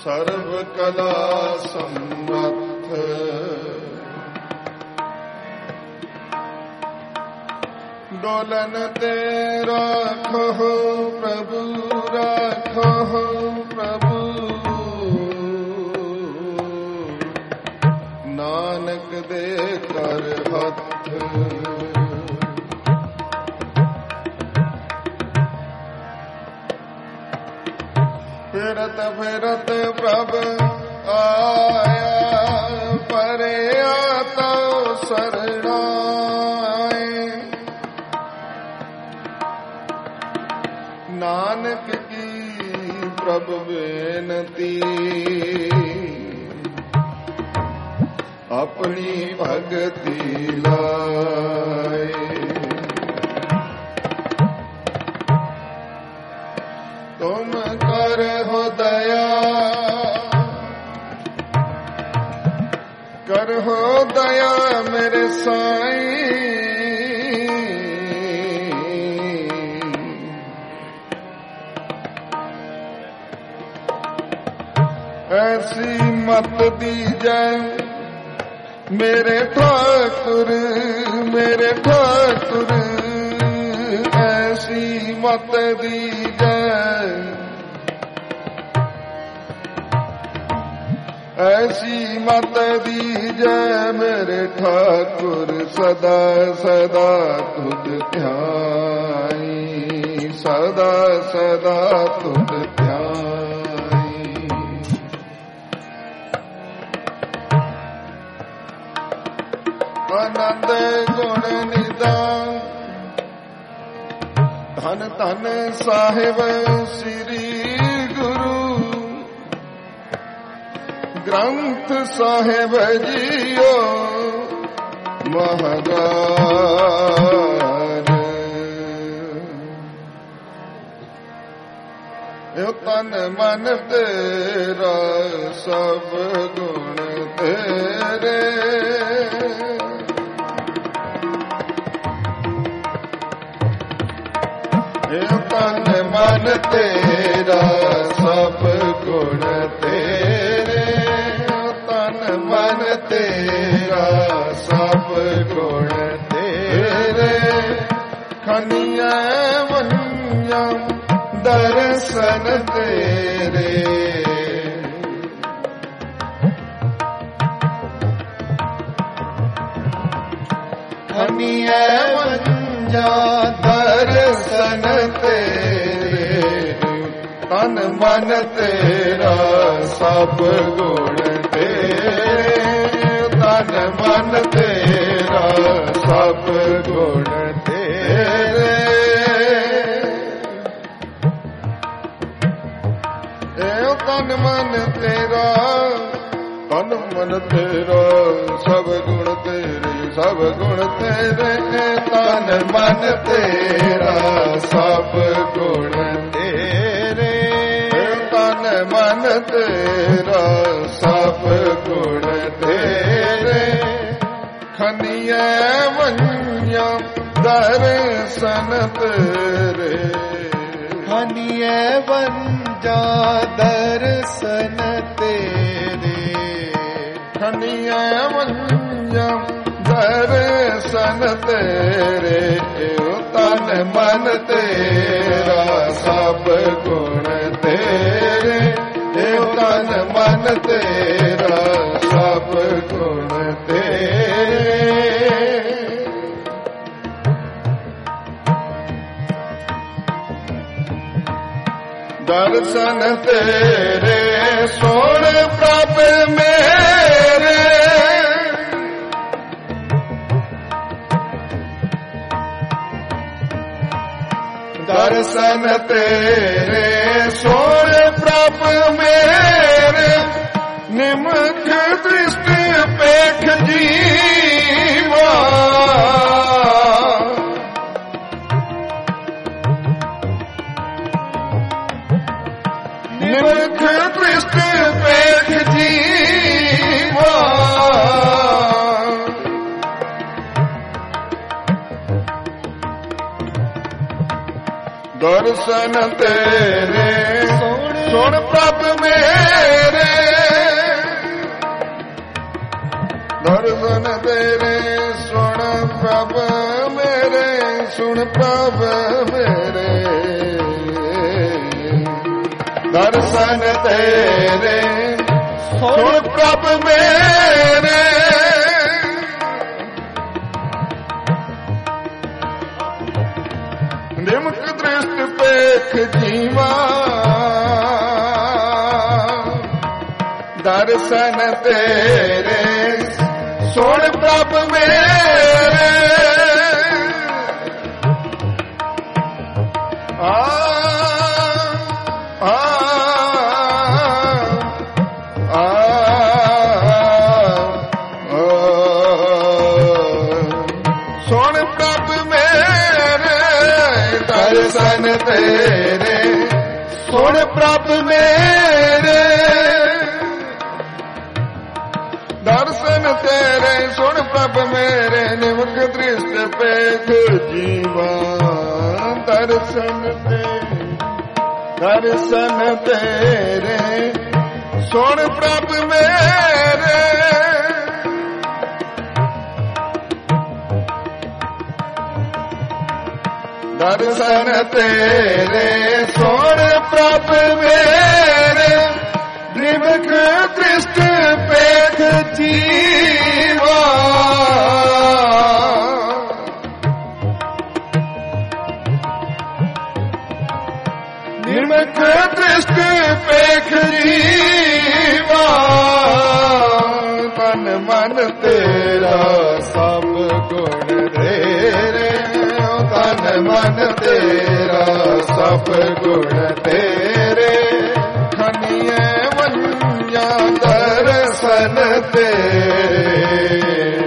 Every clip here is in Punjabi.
ਸਰਬ ਕਲਾ ਸਮਰੱਥ ਡੋਲਨ ਤੇ ਰਾਖੋ ਪ੍ਰਭੂ ਰਾਖੋ ਪ੍ਰਭੂ ਨਾਨਕ ਦੇ ਕਰ ਹੱਥ ਫਿਰਤ ਫਿਰਤ ਪ੍ਰਭ ਆਇਆ ਪਰਿਆ ਤੋ ਸਰਣਾਏ ਨਾਨਕ ਕੀ ਪ੍ਰਭ ਬੇਨਤੀ ਆਪਣੀ ਭਗਤੀ ਲਾਏ ਤੁਮ ਕਰਹੁ ਦਇਆ ਕਰਹੁ ਦਇਆ ਮੇਰੇ ਸਾਈਂ ਐਸੀ ਮਤ ਦੀਜੈ ਮੇਰੇ ਠਾਕੁਰ ਐਸੀ ਮਤ ਦੀਜੈ ਐਸੀ ਮਤ ਦੀਜੈ ਮੇਰੇ ਠਾਕੁਰ ਸਦਾ ਸਦਾ ਤੁਧ ਧਿਆਈ ਸਦਾ ਸਦਾ ਤੁਧ ਧਿਆਈ ਆਨੰਦ ਗੁਣ ਨਿਦਾਨ ਧਨ ਧਨ ਸਾਹਿਬ ਸ੍ਰੀ ਗੁਰੂ ਗ੍ਰੰਥ ਸਾਹਿਬ ਜੀਓ ਮਹਾਰਾਜ ਇਹ ਤਨ ਮਨ ਤੇਰਾ ਸਭ ਗੁਣ ਤੇਰੇ ਇਹ ਤਨ ਮਨ ਤੇਰਾ ਸਭ ਗੁਣ ਤੇਰੇ ਤਨ ਮਨ ਤੇਰਾ ਸਭ ਗੁਣ ਤੇਰੇ ਖਨੀਆਂ ਵੰਨਾਂ ਦਰਸ਼ਨ ਤੇਰੇ ਖਨੀਆਂ ਵੰਨਾਂ ਦਰਸ਼ਨ ਤੇਰੇ ਤਨ ਮਨ ਤੇਰਾ ਸਭ ਗੁਣ ਤੇਰੇ ਤਨ ਮਨ ਤੇਰਾ ਸਭ ਗੁਣ ਤੇਰੇ ਇਹ ਤਨ ਮਨ ਤੇਰਾ ਤਨ ਮਨ ਤੇਰਾ ਸਭ ਗੁਣ ਤੇਰੇ ਸਭ ਗੁਣ ਤੇਰੇ ਤਨ ਮਨ ਤੇਰਾ ਸਭ ਗੁਣ ਤੇਰੇ ਤਨ ਮਨ ਤੇਰਾ ਸਭ ਗੁਣ ਤੇਰੇ ਖਨੀਆਂ ਵੰਨਾਂ ਦਰਸ਼ਨ ਤੇਰੇ ਖਨੀਆਂ ਵੰਨਾਂ ਦਰਸ਼ਨ ਤੇਰੇ ਖਨੀਆਂ ਵੰਨਾਂ ਦਰਸ਼ਨ ਤੇਰੇ ਤਨ ਮਨ ਤੇਰਾ ਸਭ ਗੁਣ ਤੇਰੇ ਤਨ ਮਨ ਤੇਰਾ ਸਭ ਗੁਣ ਤੇਰੇ ਦਰਸ਼ਨ ਤੇਰੇ ਸੋਣ ਪ੍ਰਭ ਮੇਰੇ ਦਰਸ਼ਨ ਤੇਰੇ ਸੋਣ ਪ੍ਰਭ ਮੇਰੇ ਨਿਮਖ ਦ੍ਰਿਸ਼ਟ ਪੇਖ ਜੀਵਾ ਨਿਮਖ ਦ੍ਰਿਸ਼ਟ ਪੇਖ ਜੀਵਾ ਦਰਸ਼ਨ ਤੇਰੇ ਸੋਹਣੇ ਸੁਣ ਪ੍ਰਭ ਮੇਰੇ ਦਰਸ਼ਨ ਤੇਰੇ ਸੁਣ ਪ੍ਰਭ ਮੇਰੇ ਸੁਣ ਪ੍ਰਭ ਮੇਰੇ ਦਰਸ਼ਨ ਤੇਰੇ ਸੁਣ ਪ੍ਰਭ ਮੇਰੇ ਨਿਮਕ ਦ੍ਰਿਸ਼ਟ ਪੇਖ ਜੀਵਾ ਦਰਸ਼ਨ ਤੇਰੇ ਸੁਣ ਪ੍ਰਭ ਮੇਰੇ ਸੁਣ ਪ੍ਰਭ ਮੇਰੇ ਦਰਸ਼ਨ ਤੇਰੇ ਸੁਣ ਪ੍ਰਭ ਮੇਰੇ ਦਰਸ਼ਨ ਤੇਰੇ ਸੁਣ ਪ੍ਰਭ ਮੇਰੇ ਨਿਮਕ ਦ੍ਰਿਸ਼ਟ ਪੇਖ ਜੀਵਾ ਦਰਸ਼ਨ ਤੇਰੇ ਸੁਣ ਪ੍ਰਭ ਮੇਰੇ ਦਰਸ਼ਨ ਤੇਰੇ ਸੁਣ ਪ੍ਰਭ ਮੇਰੇ ਨਿਮਕ ਦ੍ਰਿਸ਼ਟ ਪੇਖ ਜੀਵਾ ਨਿਮਕ ਦ੍ਰਿਸ਼ਟ ਪੇਖ ਜੀਵਾ ਤਨ ਮਨ ਤੇਰਾ ਸਭ ਗੁਣ ਤੇਰੇ ਤਨ ਮਨ ਤੇਰਾ ਸਭ ਗੁਣ ਤੇਰੇ ਖਨੀਏ ਵੰਜਾਂ ਦਰਸ਼ਨ ਤੇਰੇ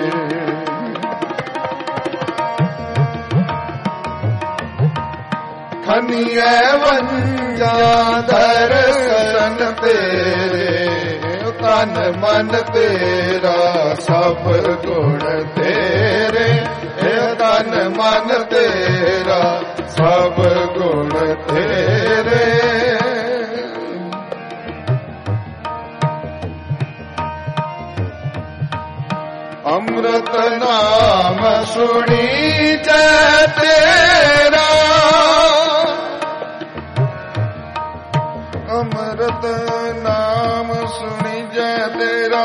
ਖਨੀਏ ਵੰਜਾਂ ਦਰਸ਼ਨ ਤੇਰੇ ਤਨ ਮਨ ਤੇਰਾ ਸਭ ਗੁਣ ਤੇਰੇ ਤਨ ਮਨ ਤੇਰਾ ਸਭ ਗੁਣ ਤੇਰੇ ਅੰਮ੍ਰਿਤ ਨਾਮ ਸੁਣੀ ਜੈ ਤੇਰਾ ਅੰਮ੍ਰਿਤ ਨਾਮ ਸੁਣੀ ਜੈ ਤੇਰਾ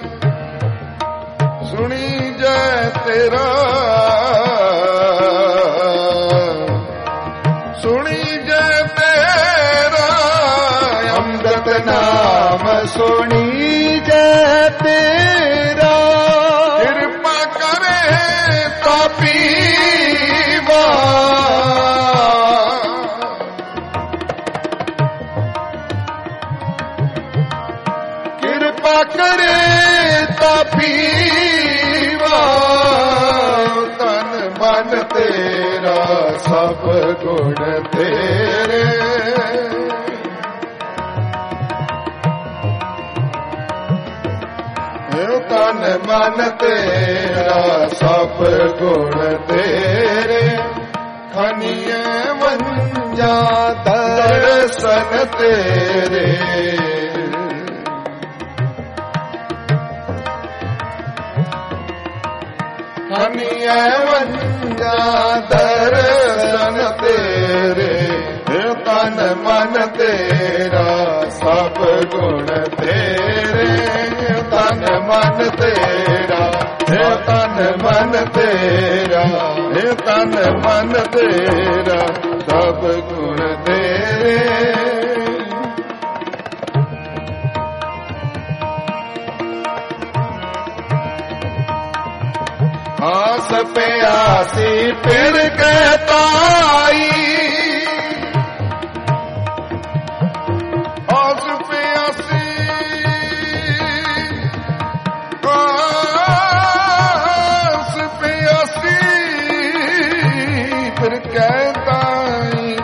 ਸੁਣੀ ਜੈ ਤੇਰਾ ਸੁਣੀ ਜੈ ਤੇਰਾ ਅੰਮ੍ਰਿਤ ਨਾਮ ਸੁਣੀ ਜੈ ਤੇਰਾ ਕਿਰਪਾ ਕਰੇ ਤਾ ਪੀਵਾ ਕਿਰਪਾ ਕਰੇ ਤਾ ਪੀਵਾ ਤਨ ਮਨ ਤੇਰਾ ਸਭ ਗੁਣ ਤੇਰੇ ਤਨ ਮਨ ਤੇਰਾ ਸਭ ਗੁਣ ਤੇਰੇ ਖਨੀਏ ਵੰਜਾਂ ਦਰਸ਼ਨ ਤੇਰੇ ਖਨੀਏ ਵੰਜਾਂ ਦਰਸ਼ਨ ਤੇਰੇ ਤਨ ਮਨ ਤੇਰਾ ਸਭ ਗੁਣ ਤੇਰੇ ਤਨ ਮਨ ਤੇਰਾ ਤਨ ਮਨ ਤੇਰਾ ਤਨ ਮਨ ਤੇਰਾ ਸਭ ਗੁਣ ਤੇਰੇ ਆਸ ਪਿਆਸੀ ਫਿਰ ਕਹਤਾਈ ਆਸ ਪਿਆਸੀ ਫਿਰ ਕਹਤਾਈ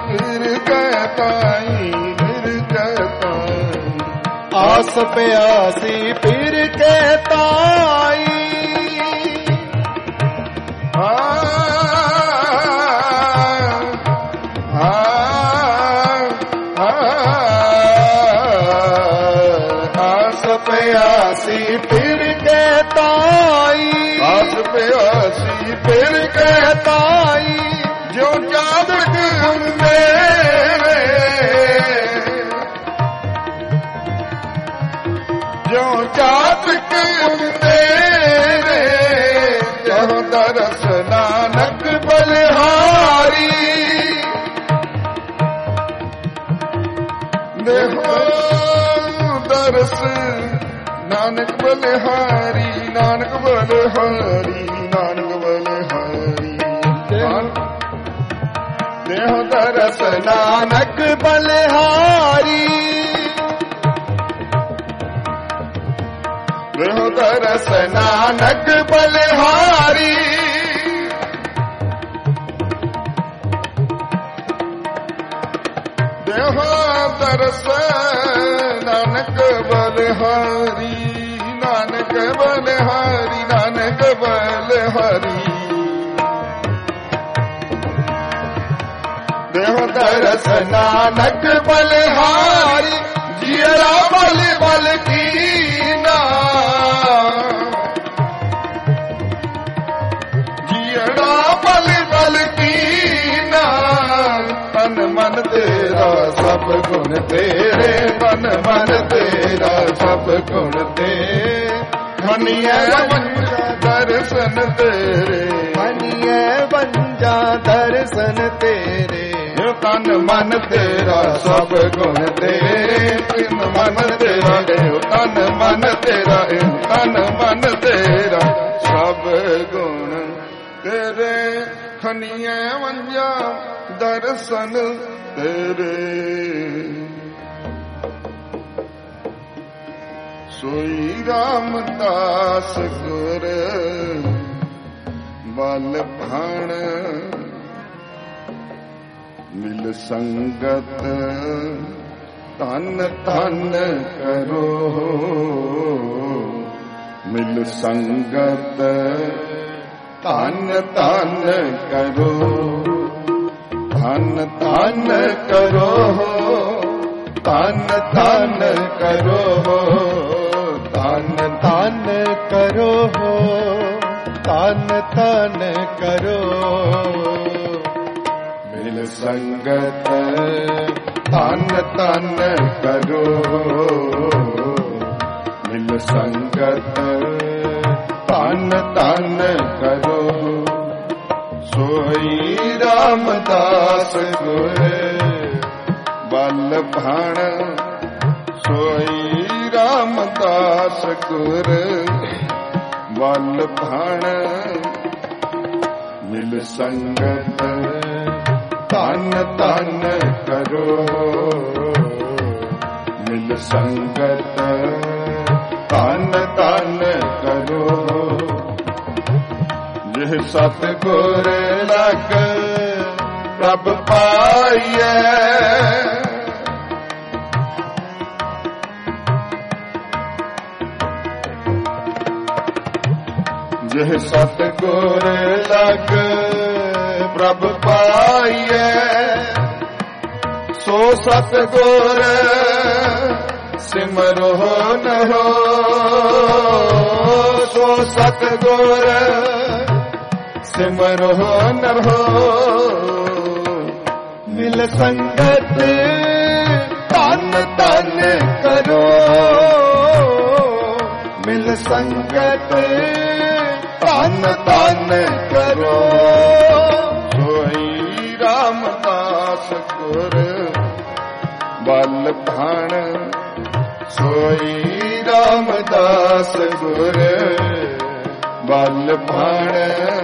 ਆਸ ਪਿਆਸੀ ਫਿਰ ਕਹਤਾਈ ਪਿਆਸੀ ਫਿਰ ਕੇ ਤਾਈ, ਆਸ ਪਿਆਸੀ ਫਿਰ ਕੇ ਤਾਈ, ਜੋ ਚਾਤਕ ਹੁੰਦੇ ਜੋ ਚਾਤਕ ਹੁੰਦੇ ਜੋ ਦਰਸ ਨਾਨਕ ਬਲਿਹਾਰੀ, ਦੇਖੋ ਦਰਸ ਨਾਨਕ ਬਲਿਹਾਰੀ, ਨਾਨਕ ਬਲਿਹਾਰੀ, ਨਾਨਕ ਬਲਿਹਾਰੀ, ਦੇਹ ਦਰਸ ਨਾਨਕ ਬਲਿਹਾਰੀ, ਦੇਹ ਦਰਸ ਨਾਨਕ ਬਲਿਹਾਰੀ, ਦੇਹ ਦਰਸ ਨਾਨਕ ਬਲਿਹਾਰੀ, ਨਾਨਕ ਬਲਿਹਾਰੀ, ਨਾਨਕ ਬਲਿਹਾਰੀ, ਦੇਹ ਦਰਸ ਨਾਨਕ ਬਲਿਹਾਰੀ, ਜੀਰਾ ਬਲ ਬਲ ਕੀਨਾ, ਜੀਰਾ ਬਲ ਬਲ ਕੀਨਾ, ਤਨ ਮਨ ਤੇਰਾ ਸਭ ਗੁਣ ਤੇਰੇ, ਤਨ ਮਨ ਤੇਰਾ ਸਭ ਗੁਣ ਤੇਰੇ, ਮਨੀਐ ਵੰਜਾ ਦਰਸ਼ਨ ਤੇਰੇ, ਮਨੀਐ ਵੰਜਾ ਦਰਸ਼ਨ ਤੇਰੇ, ਤਨ ਮਨ ਤੇਰਾ ਸਭ ਗੁਣ ਤੇਰੇ, ਤਨ ਮਨ ਤੇਰਾ, ਤਨ ਮਨ ਤੇਰਾ, ਤਨ ਮਨ ਤੇਰਾ ਸਭ ਗੁਣ ਤੇਰੇ, ਖਨੀਐ ਵੰਜਾ ਦਰਸ਼ਨ ਤੇਰੇ, ਸੋਈ ਰਾਮਦਾਸ ਗੁਰ ਬਲ ਭਾਣ, ਮਿਲ ਸੰਗਤ ਧਨ ਧਨ ਕਰੋ, ਮਿਲ ਸੰਗਤ ਧਨ ਧਨ ਕਰੋ, ਧਨ ਧਨ ਕਰੋ, ਧਨ ਧਨ ਕਰੋ, ਧਨ ਧਨ ਕਰੋ, ਧਨ ਧਨ ਕਰੋ, ਮਿਲ ਸੰਗਤ ਧਨ ਧਨ ਕਰੋ, ਮਿਲ ਸੰਗਤ ਧਨ ਧਨ ਕਰੋ, ਸੋਈ ਰਾਮਦਾਸ ਗੁਰ ਬਲ ਭਾਣ, ਸੋਈ ਰਾਮਦਾਸ ਗੁਰ ਬਲ ਭਾਣ, ਮਿਲ ਸੰਗਤ ਧਨ ਧਨ ਕਰੋ, ਮਿਲ ਸੰਗਤ ਧਨ ਧਨ ਕਰੋ, ਜਿਹ ਸਤਿਗੁਰ ਲਗ ਪ੍ਰਭ ਪਾਈਐ, ਜਿਹ ਸਤਿਗੁਰ ਲਗ ਪ੍ਰਭ ਪਾਈਐ, ਸੋ ਸਤਿਗੁਰ ਸਿਮਰੋ ਨਹੋ, ਸੋ ਸਤਿਗੁਰ ਸਿਮਰੋ ਨਰੋ, ਮਿਲ ਸੰਗਤ ਧਨ ਧਨ ਕਰੋ, ਮਿਲ ਸੰਗਤ ਧਨ ਧਨ ਕਰੋ, ਸੋਈ ਰਾਮਦਾਸ ਗੁਰ ਬਲ ਭਾਣ, ਸੋਈ ਰਾਮਦਾਸ ਗੁਰ ਬਲ ਭਾਣ,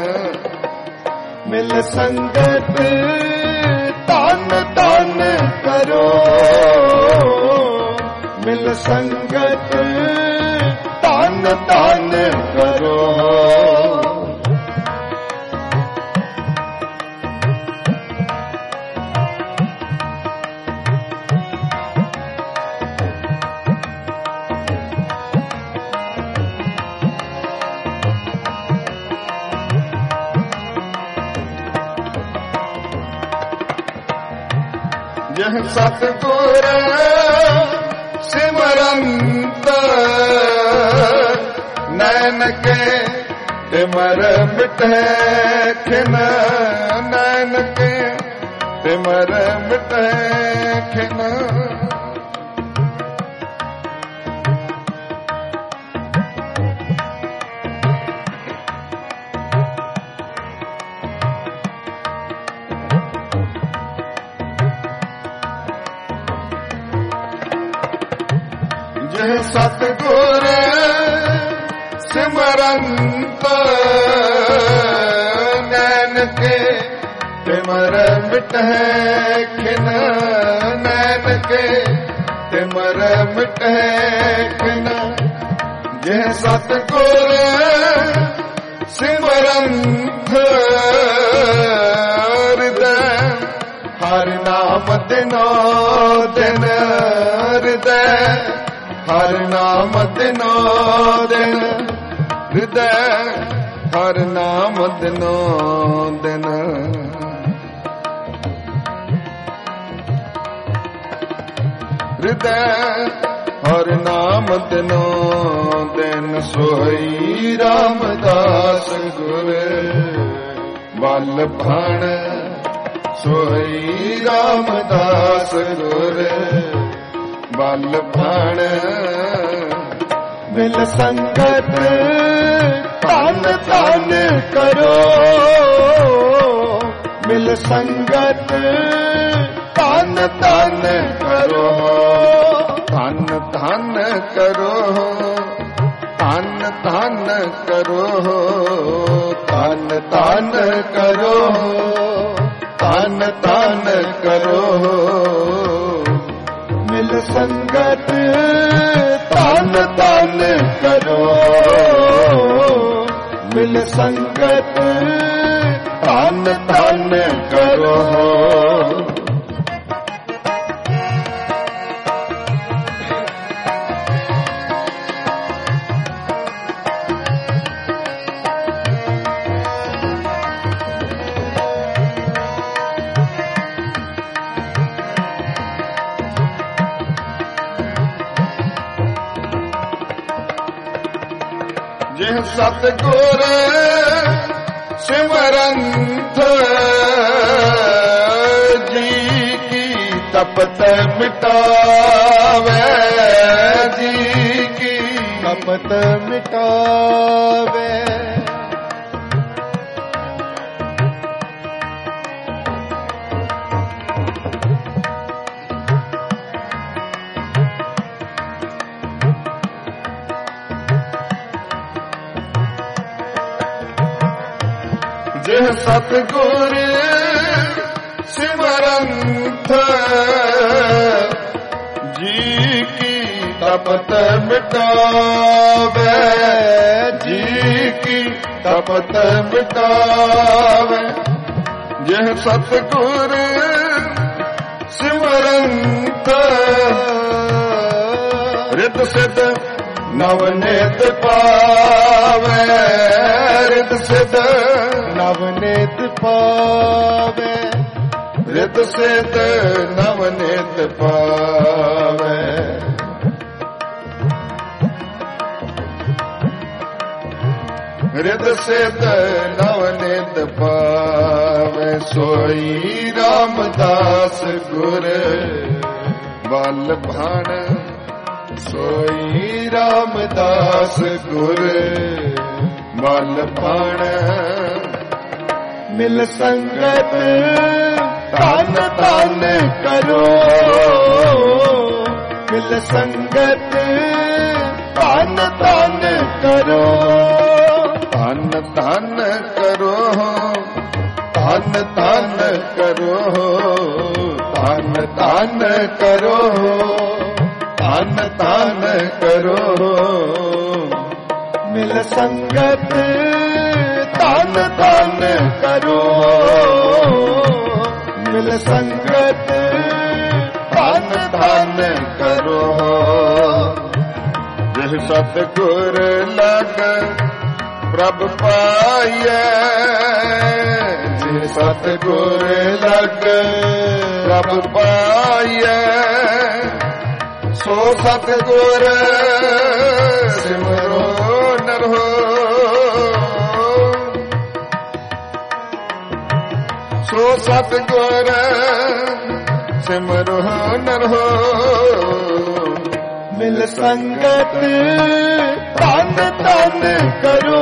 ਮਿਲ ਸੰਗਤ ਧਨ ਧਨ ਕਰੋ, ਮਿਲ ਸੰਗਤ ਧਨ ਧਨ ਕਰੋ, ਜਿਹ ਸਤਿਗੁਰ ਸਿਮਰੰਤ ਨਾਨਕੇ ਤਿਮਰ ਮਿਟੈ ਖਿਨ ਨਾਨਕੇ ਤਿਮਰ ਮਿਟੈ ਖਿਨ ਜਿਹ ਸਤਿਗੁਰ ਸਿਮਰੰਤ ਨਾਨਕੇ ਤਿਮਰ ਮਿਟੈ ਖਿਨ ਨਾਨਕੇ ਤਿਮਰ ਮਿਟੈ ਖਿਨ ਜਿਹ ਸਤਿਗੁਰ ਸਿਮਰੰਤ ਹਿਰਦੈ ਹਰਿ ਨਾਮ ਦਿਨੋ ਦਿਨ ਹਿਰਦੈ ਹਰਿ ਨਾਮ ਦਿਨੋ ਦਿਨ ਹਿਰਦੈ ਹਰਿ ਨਾਮ ਦਿਨੋ ਦਿਨ ਹਿਰਦੈ ਹਰਿ ਨਾਮ ਦਿਨੋ ਦਿਨ ਸੋਈ ਰਾਮਦਾਸ ਗੁਰ ਬਲ ਭਾਣ ਸੋਈ ਰਾਮਦਾਸ ਗੁਰ ਬਲ ਭਾਣ ਮਿਲ ਸੰਗਤ ਧਨ ਧਨ ਕਰੋ ਮਿਲ ਸੰਗਤ ਧਨ ਧਨ ਕਰੋ ਧਨ ਧਨ ਕਰੋ ਧਨ ਧਨ ਕਰੋ ਧਨ ਧਨ ਕਰੋ ਧਨ ਧਨ ਕਰੋ ਮਿਲ ਸੰਗਤ ਧਨ ਧਨ ਕਰੋ ਮਿਲ ਸੰਗਤ ਧਨ ਧਨ ਕਰੋ ਜਿਹ ਸਤਿਗੁਰ ਸਿਮਰੰਤ ਜੀ ਕੀ ਤਪਤ ਮਿਟਾਵੇ ਜੀ ਕੀ ਤਪਤ ਮਿਟਾਵੇ ਜਿਹ ਸਤਿਗੁਰ ਸਿਮਰੰਤ ਜੀ ਕੀ ਤਪਤ ਮਿਟਾਵੇ ਜੀ ਕੀ ਤਪਤ ਮਿਟਾਵੇ ਜਿਹ ਸਤਿਗੁਰ ਸਿਮਰੰਤ ਰਿਤ ਸਿਧ ਨਵ ਨਿਤ ਪਾਵੇ ਰਿਤ ਸਿਧ ਨਵ ਨਿਤ ਪਾਵੇ ਰਿਤ ਸਿਧ ਨਵ ਨਿਤ ਪਾਵੇ ਰਿਤ ਸਿਧ ਨਵ ਨਿਤ ਪਾਵੇ ਸੋਈ ਰਾਮਦਾਸ ਗੁਰ ਬਲ ਭਾਣ ਸੋਈ ਰਾਮਦਾਸ ਗੁਰ ਬਲ ਭਾਣ ਮਿਲ ਸੰਗਤ ਧਨ ਧਨ ਕਰੋ ਮਿਲ ਸੰਗਤ ਧਨ ਧਨ ਕਰੋ ਧਨ ਧਨ ਕਰੋ ਧਨ ਧਨ ਕਰੋ ਧਨ ਧਨ ਕਰੋ ਧਨ ਧਨ ਕਰੋ ਮਿਲ ਸੰਗਤ ਧਨ ਧਨ ਕਰੋ ਮਿਲ ਸੰਗਤ ਧਨ ਧਨ ਕਰੋ ਜਿਹ ਸਤਿਗੁਰ ਲਗ ਪ੍ਰਭ ਪਾਈਐ ਜਿਹ ਸਤਿਗੁਰ ਲਗ ਪ੍ਰਭ ਪਾਈਐ ਸੋ ਸਤਿਗੁਰ ਸਿਮਰੋ ਨਰੋ ਸੋ ਸਤਿਗੁਰ ਸਿਮਰੋ ਨਰੋ ਮਿਲ ਸੰਗਤ ਧਨ ਧਨ ਕਰੋ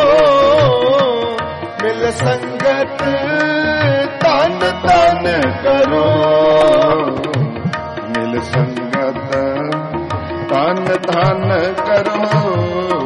ਮਿਲ ਸੰਗਤ ਧਨ ਧਨ ਕਰੋ ਮਿਲ ਸੰਗਤ ਧਨ ਧਨ ਕਰੋ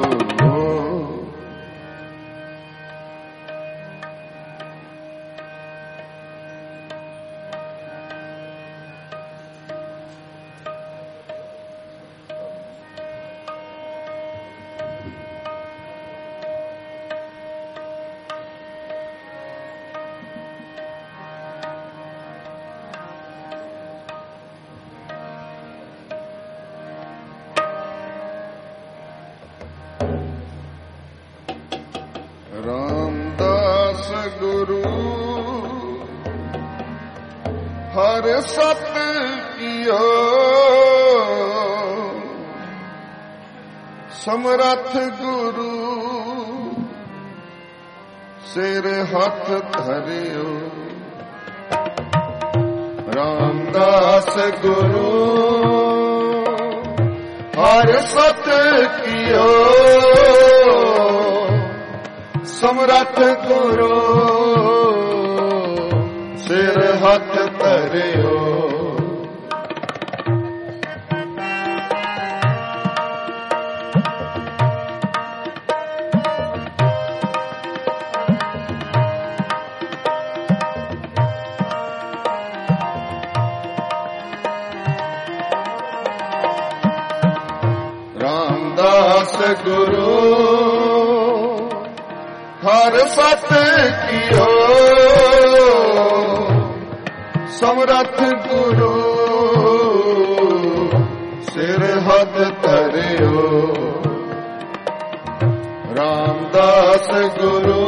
ਰਾਮਦਾਸ ਗੁਰੂ ਹਰ ਸਤ ਕੀਓ ਸਮਰੱਥ ਗੁਰੂ ਸਿਰ ਹੱਥ ਧਰਿਓ ਰਾਮਦਾਸ ਗੁਰੂ ਹਰ ਸਤ ਕੀਓ ਸਮਰੱਥ ਗੁਰੂ ਸਿਰ ਹੱਥ ਧਰਿਓ ਰਾਮਦਾਸ ਗੁਰੂ ਹਰ ਸਤ ਕੀਓ ਸਮਰੱਥ ਗੁਰੂ ਸਿਰ ਹੱਥ ਧਰਿਓ ਰਾਮਦਾਸ ਗੁਰੂ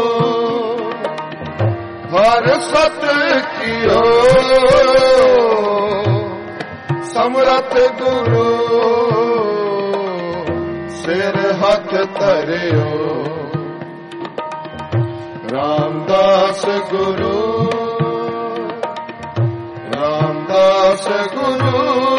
ਹਰ ਸਤ ਕੀਓ ਸਮਰੱਥ ਗੁਰੂ ਸਿਰ ਹੱਥ ਧਰਿਓ ਰਾਮਦਾਸ ਗੁਰੂ ਰਾਮਦਾਸ ਗੁਰੂ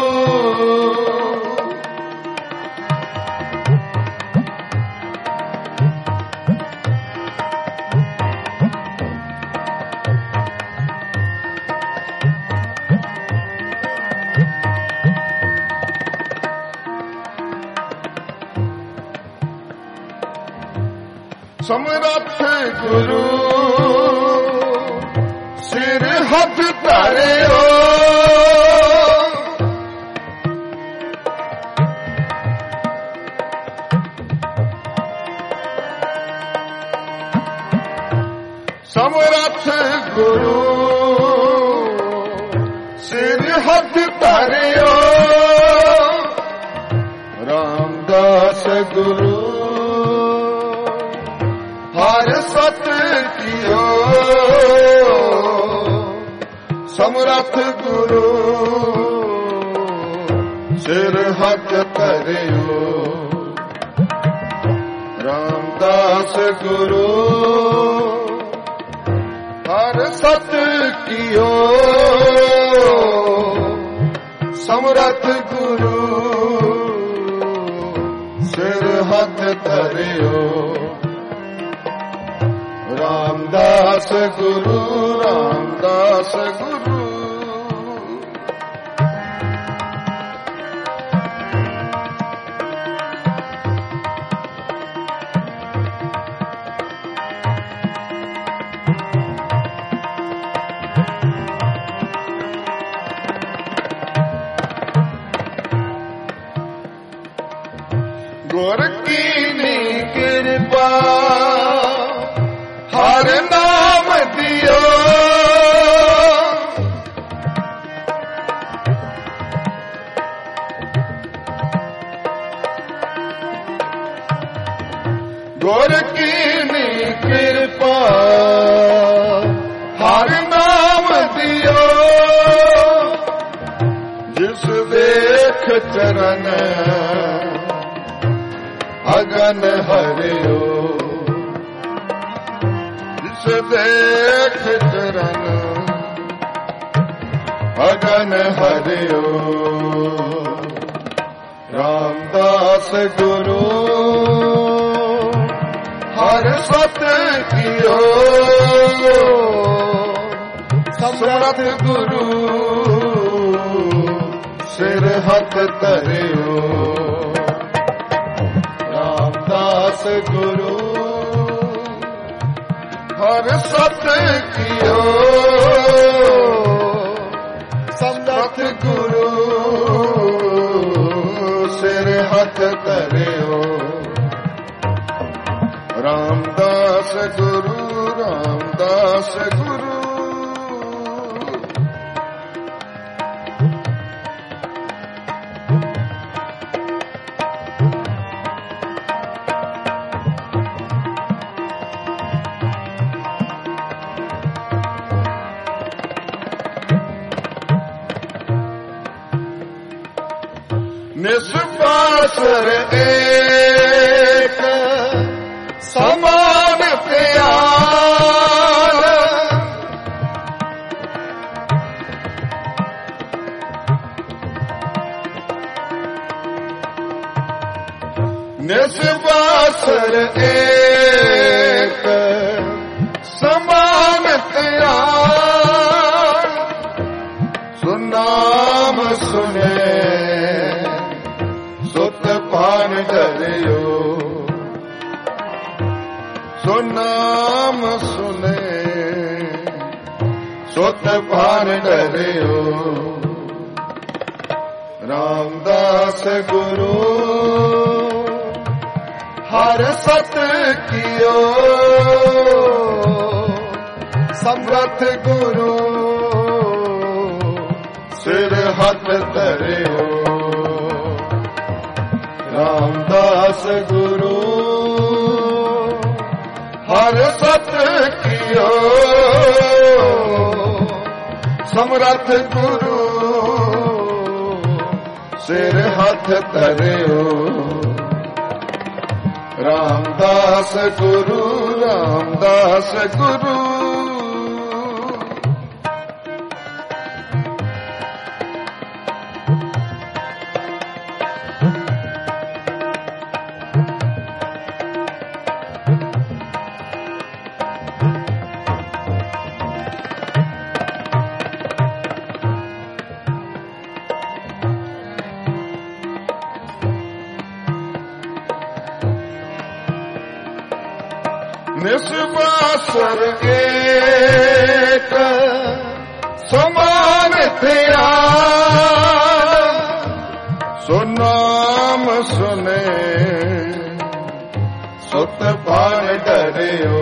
ਸਮਰੱਥ ਗੁਰੂ ਸਿਰ ਹੱਥ ਧਰਿਓ ਸਮਰੱਥ ਗੁਰੂ ਸਿਰ ਹੱਥ ਧਰਿਓ ਰਾਮਦਾਸ ਗੁਰੂ ਹਰ ਸਤ ਕੀਓ ਸਮਰੱਥ ਗੁਰੂ ਸਿਰ ਹੱਥ ਧਰਿਓ ਰਾਮਦਾਸ ਗੁਰੂ ਹਰ ਸਤ ਕੀਓ ਸਮਰੱਥ ਗੁਰੂ ਸਿਰ ਹੱਥ ਧਰਿਓ ਰਾਮਦਾਸ ਗੁਰੂ ਰਾਮਦਾਸ ਗੁਰੂ ਗੁਰ ਕੀ ਕਿਰਪਾ ਹਰ ਨਾਮ ਦਿਓ ਗੁਰ ਕੀ ਕਿਰਪਾ ਹਰ ਨਾਮ ਦਿਓ ਜਿਸ ਦੇਖ ਚਰਨ ਅਗਨ ਹਰਿਓ ਜਿਸ देख चरण अगन हरियो रामदास गुरु हर सत कियो समर्थ गुरु सिर हथ तरियो रामदास गुरु हर सत कियो समर्थ गुरु सिर हथ तरियो रामदास गुरु रामदास गुरु निस्वासर एक समान प्यार निस्वासर एक समान प्यार सुनाम सुने सुत पान डरियो सुनाम सुने सुत पान डरियो रामदास गुरु हर सत कियो समर्थ गुरु सिर हथ तरियो रामदास गुरु हर सत कियो समर्थ गुरु सिर हथ तरियो रामदास गुरु रामदास गुरु निस्वासर एक समान थिया सुनाम सुने सुत पान डरियो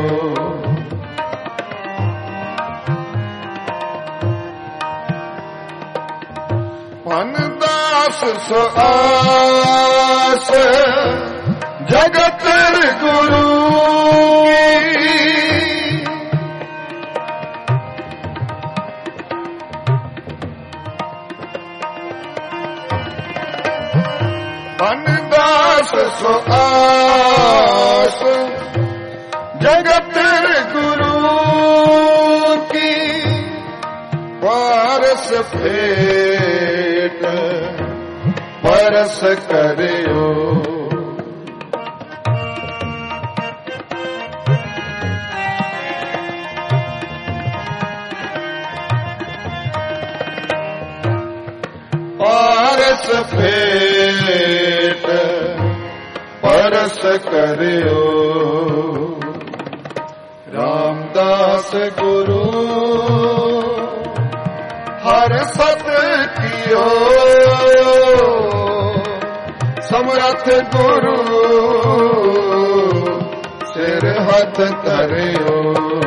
पनदास सो आस जगत गुरु पनदास सो आस जगत गुरु की पारस फेट परस करियो पारस फेट परस करियो रामदास गुरु हर सत कियो समर्थ गुरु सिर हथ तरियो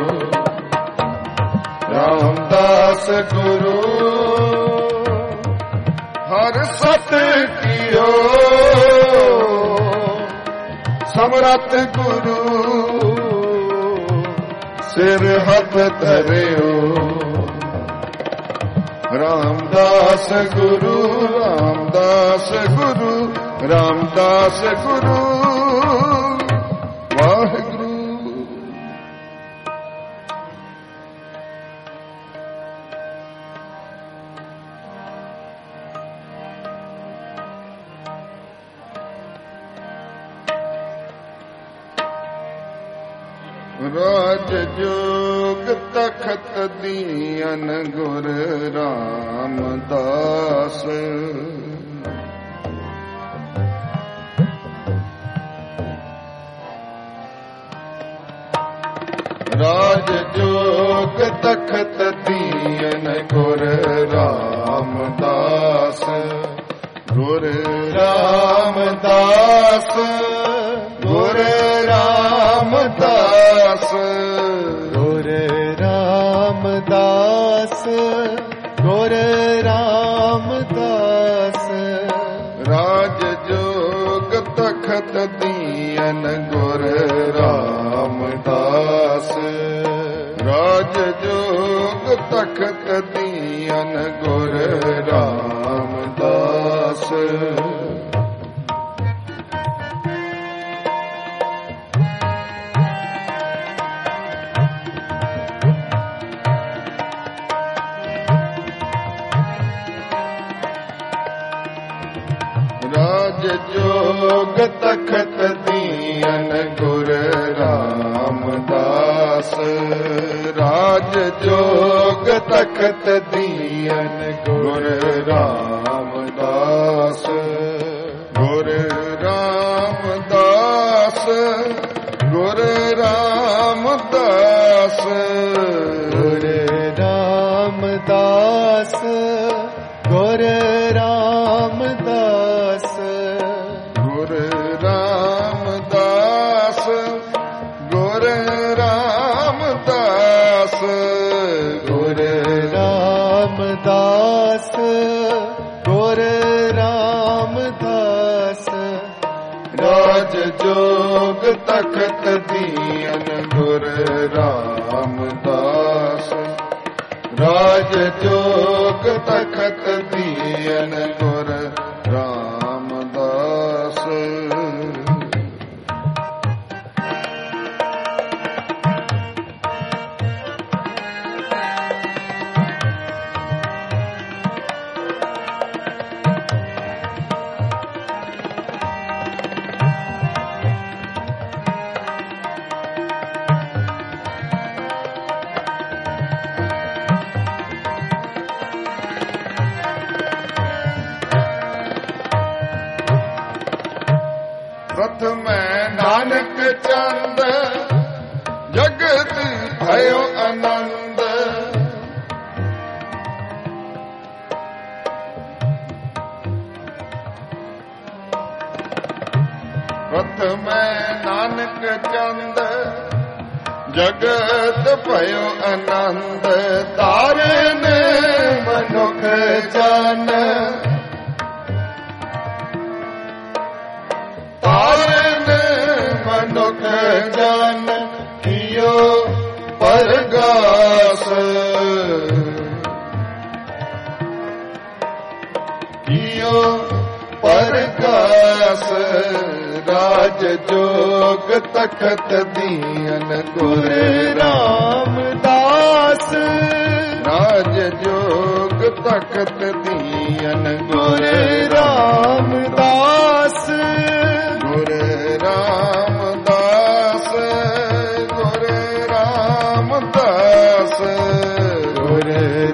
रामदास गुरु हर सत कियो समर्थ गुरु सिर हथ तरियो रामदास गुरु रामदास गुरु रामदास गुरु वाहिगुरु राज जोग तखत दीन गुर रामदास। राज जोग तखत दीन गुर रामदास। गुर रामदास गुर रामदास गुर रामदास गुर रामदास। राज जोग तखत दीन गुर रामदास। राज जोग तखत दीन गुर रामदास। राज जोग तखत दीन गुर रामदास। राज जोग तखत दीन गुर रामदास। गुर रामदास गुर रामदास गुर रामदास गुर रामदास। गुर रामदास गुर रामदास गुर रामदास गुर रामदास। राज जोग तखत दीन गुर रामदास। राज जोग तखत दीन गुर रामदास। प्रथम नानक चंद जगत भयो आनंद। प्रथम नानक चंद जगत भयो आनंद। तारन मनुख जान मनुख जान कियो परगास। कियो परगास। राज जोग तखत दीन गुर रामदास। राज जोग तखत दीन गुर रामदास गुर रामदास गुर रामदास गुर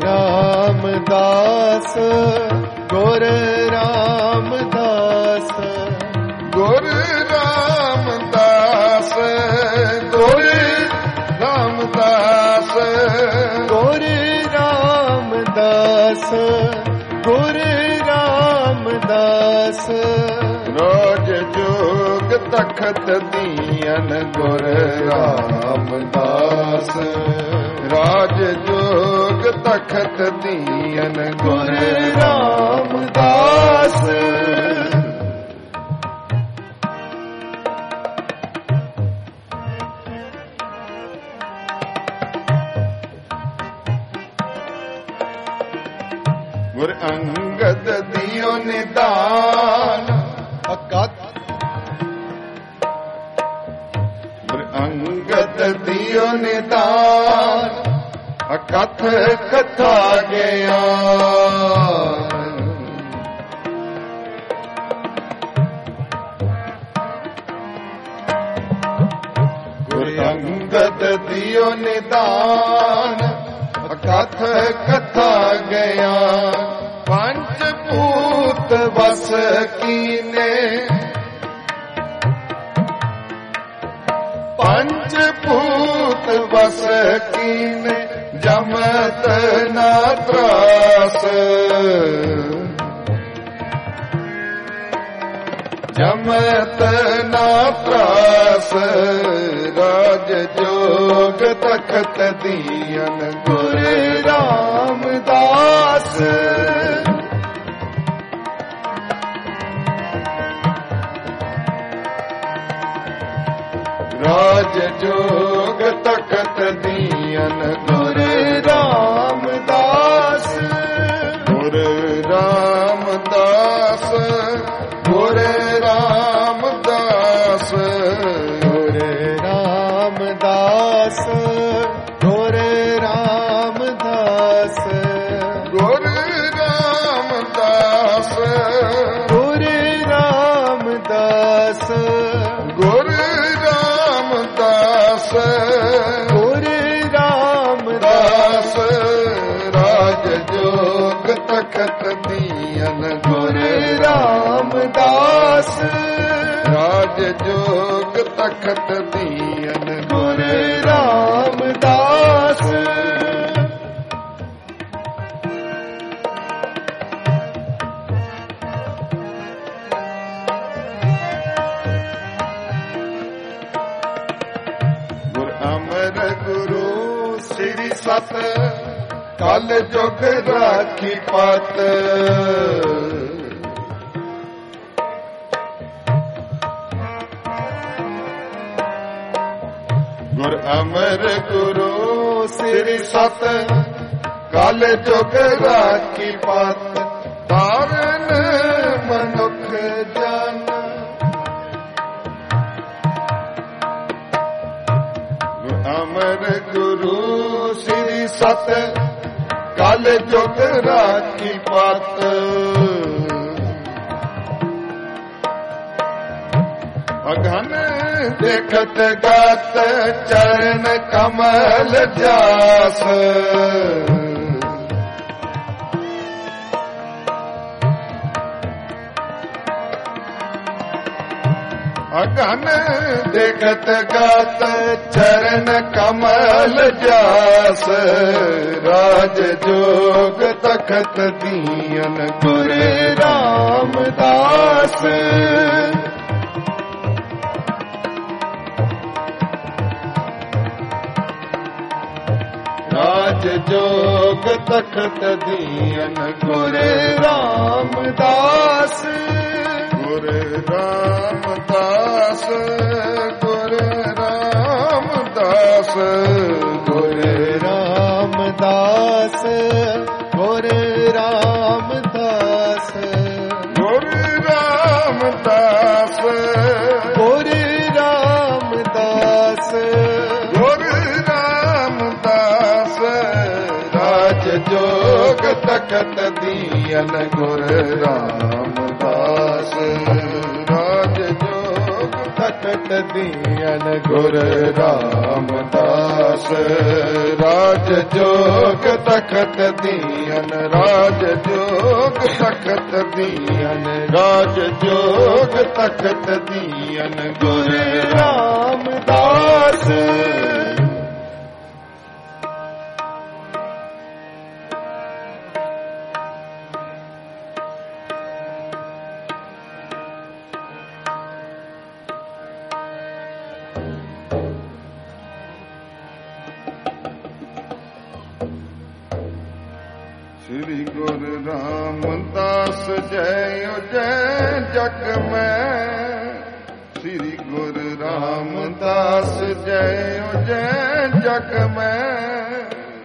रामदास गुर रामदास गुर रामदास गुर रामदास गुर रामदास गुर रामदास। राज जोग तखत दीन गुर रामदास। राज जोग तखत दीन गुर रामदास। गुर अंगद दियो निदान अकत। गुर अंगद दियो निदान अकथ कथा ज्ञान। गुर अंगद दियो निदान कथ कथा गया पंचभूत बस कीने पंचभूत बस कीने जमत ना त्रास जमत ना त्रास राज जोग तखत दियन गुरु रामदास राज जोग तखत दियन गुरु रामदास गुरु रामदास गुरु रामदास गुरु रामदास गुरु रामदास गुरु रामदास गुरु रामदास गुरु रामदास गुरु रामदास राज जोग तखत दियन गुरु रामदास राज जोग तखत दियन गुरु रामदास गुर अमर गुरु श्री सत कल जुग राखी पत गुर अमर गुरु श्री सत कल जुग राखी पत तारन मनुख जन गुर अमर गुरु श्री सत कल जुग राखी पत अघन देखत गात चरण कमल जास अघन देखत गात चरण कमल जास राज जोग तखत दियन गुरु रामदास राज जोग तखत दियन गुरु रामदास गुरु रामदास गुरु रामदास गुरु रामदास गुरु रामदास गुरु रामदास गुरु रामदास गुरु रामदास राज जोग तखत दियन गुरु रामदास राज जोग तखत दियन गुरु रामदास राज जोग तखत दियन राज जोग तखत दियन राज जोग तखत दियन गुरु रामदास श्री गुरु रामदास जय जय जग में श्री गुरु रामदास जय जय जग में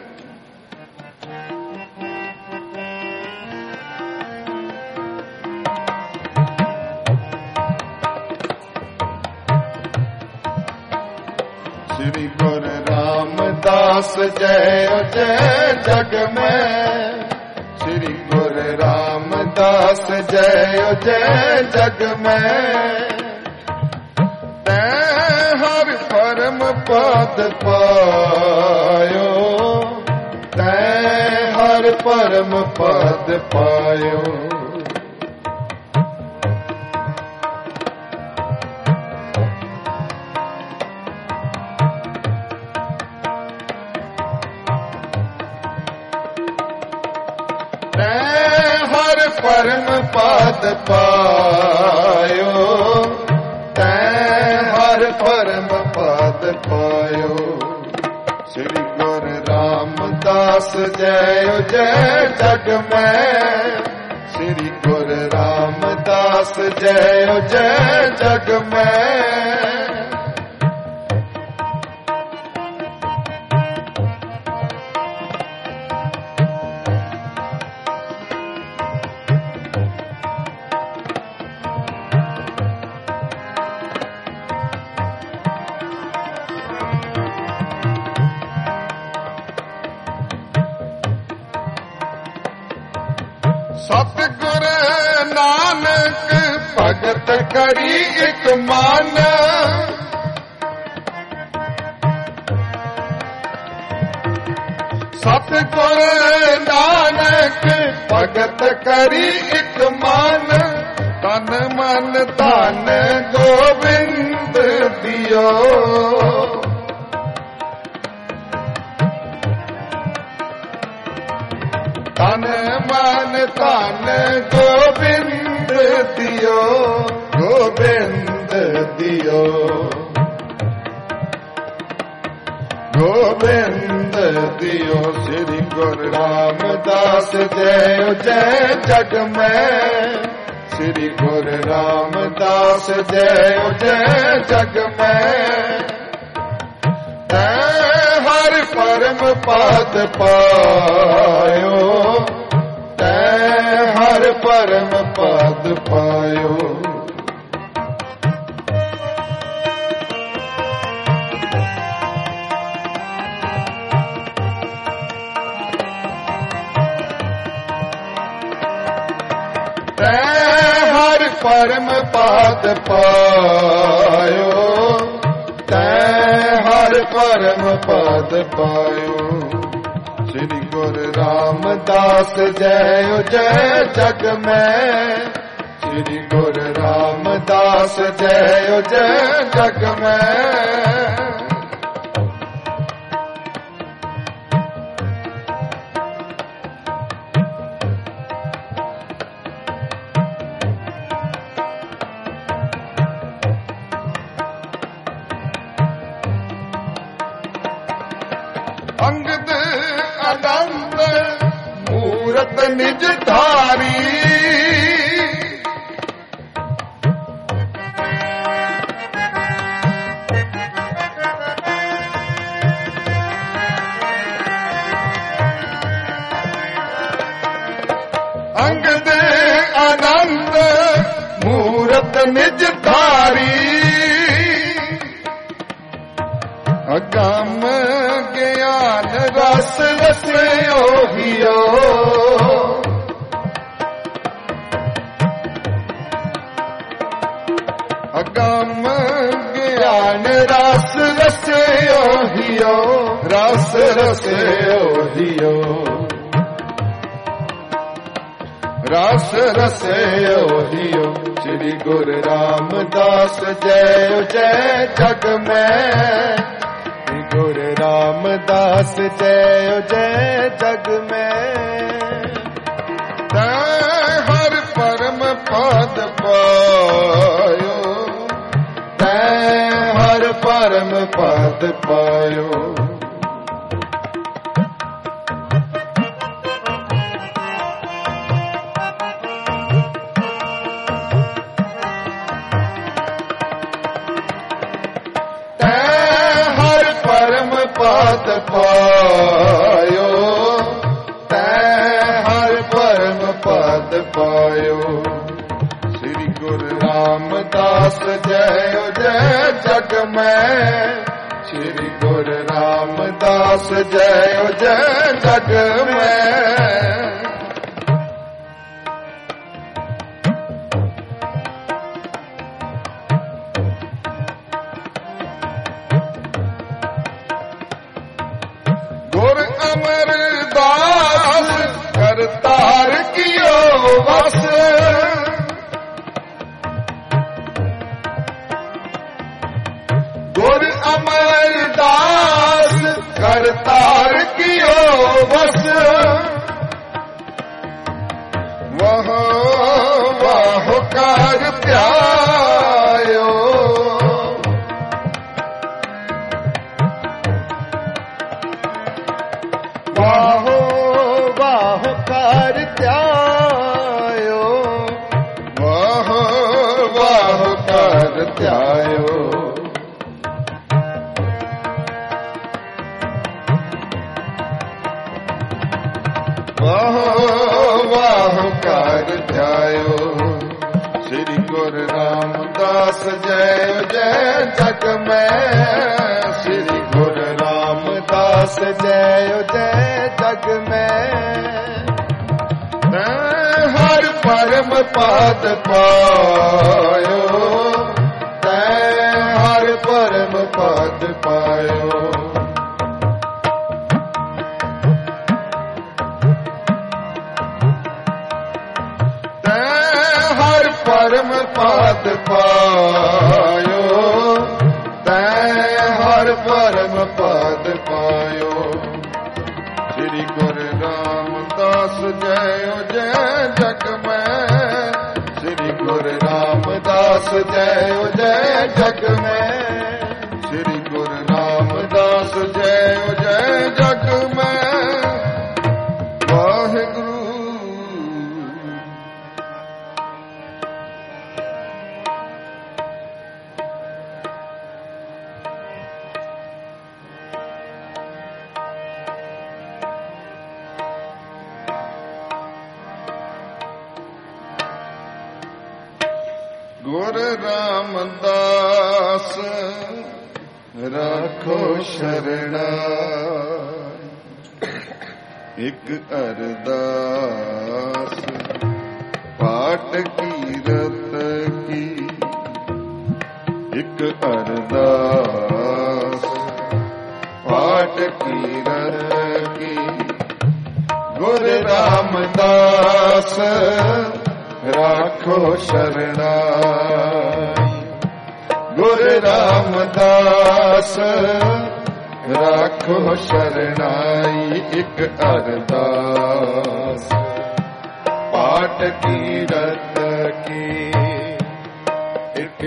श्री गुरु रामदास जय जय जग में श्री गुरु रामदास जय जय जग में तै हर परम पद पायो, तै हर परम पद पायो। परम पद पायो, तैं हर परम पद पायो। श्री गुरु रामदास जय जय जग में, श्री गुरु रामदास जय जय जग में। सतगुर नानक भगत करी एक मन, सतगुर नानक भगत करी एक मन। तन मन धन गोविंद दियो, तन मन धन गोविंद दियो, गोविंद दियो, गोविंद दियो। श्री गुरु रामदास जय जय जग में, श्री गुरु रामदास जय जय जग में। हर परम पद पायो, तैं हर परम पद पायो। तैं हर परम पद पायो, तैं हर परम पद पायो। श्री गुरु रामदास जय जय जग में, श्री गुरु रामदास जय जय जग में। अंगद अनंत मूरत निज धारी, अंगद अनंत मूरत निज धारी। अगम ज्ञान रस रसियो हियो, अगम ज्ञान रस रसियो हियो, रस रसियो हियो, रस रसियो हियो। श्री गुरु रामदास जय जय जग में, गुरु रामदास जय जय जग में। तैं हर परम पद पायो, तैं हर परम पद पायो। पद पायो, तैं हर परम पद पायो। श्री गुरु रामदास जय जय जग में, श्री गुरु रामदास जय जय जग में। ਅਮਰਦਾਸ ਕਰਤਾਰ ਕੀਓ ਵਸ। ਗੁਰ ਅਮਰਦਾਸ ਕਰਤਾਰ ਕੀਓ ਵਸ। ਵਾਹ ਵਾਹ ਕਰ ਧਿਆਇਓ। ਵਾਹੋ ਵਾਹ ਕਰ ਧਿਆਇਓ। ਵਾਹ ਵਾਹ ਕਰ ਧਿਆਇਓ। ਵਾਹ ਵਾਹ ਕਰ ਧਿਆਇਓ। ਸ੍ਰੀ ਗੁਰੂ ਰਾਮਦਾਸ ਜੈ ਜੈ ਜਗ ਮੈਂ। ਸ੍ਰੀ ਗੁਰੂ ਰਾਮਦਾਸ ਜੈ ਜੈ ਜਗ ਮੈਂ। ਹਰ ਪਰਮ ਪਦ ਪਾਇਓ। ਤੈਂ ਹਰ ਪਰਮ ਪਦ ਪਾਇਓ। ਪਰਮ ਪਦ ਪਾਇਓ। ਤੈਂ ਹਰ ਪਰਮ ਪਦ ਪਾਇਓ। ਸ੍ਰੀ ਗੁਰੂ ਰਾਮਦਾਸ ਜੈ ਜੈ ਜਗ ਮੈਂ। ਸ੍ਰੀ ਗੁਰੂ ਰਾਮਦਾਸ ਜੈ ਜੈ ਜਗ ਮੈਂ। ਸ੍ਰੀ ਗੁਰੂ ਰਾਮਦਾਸ ਜੈ ਜੈ ਜਗ ਮੈਂ। ਵਾਹਿਗੁਰੂ ਗੁਰ ਰਾਮਦਾਸ ਰਾਖੋ ਸ਼ਰਣਾ। ਇਕ ਅਰਦਾਸ ਪਾਟ ਕੀਰਤ ਕੀ। ਇਕ ਅਰਦਾਸ ਪਾਟ ਕੀਰਤ ਕੀ। ਗੁਰ ਰਾਮਦਾਸ ਰਾਖੋ ਸ਼ਰਣਾਈ। ਗੁਰ ਰਾਮਦਾਸ ਰਾਖੋ ਸ਼ਰਣਾਈ। ਇਕ ਅਰਦਾਸ ਪਾਟ ਕੀਰਤ ਕੀ। ਇਕ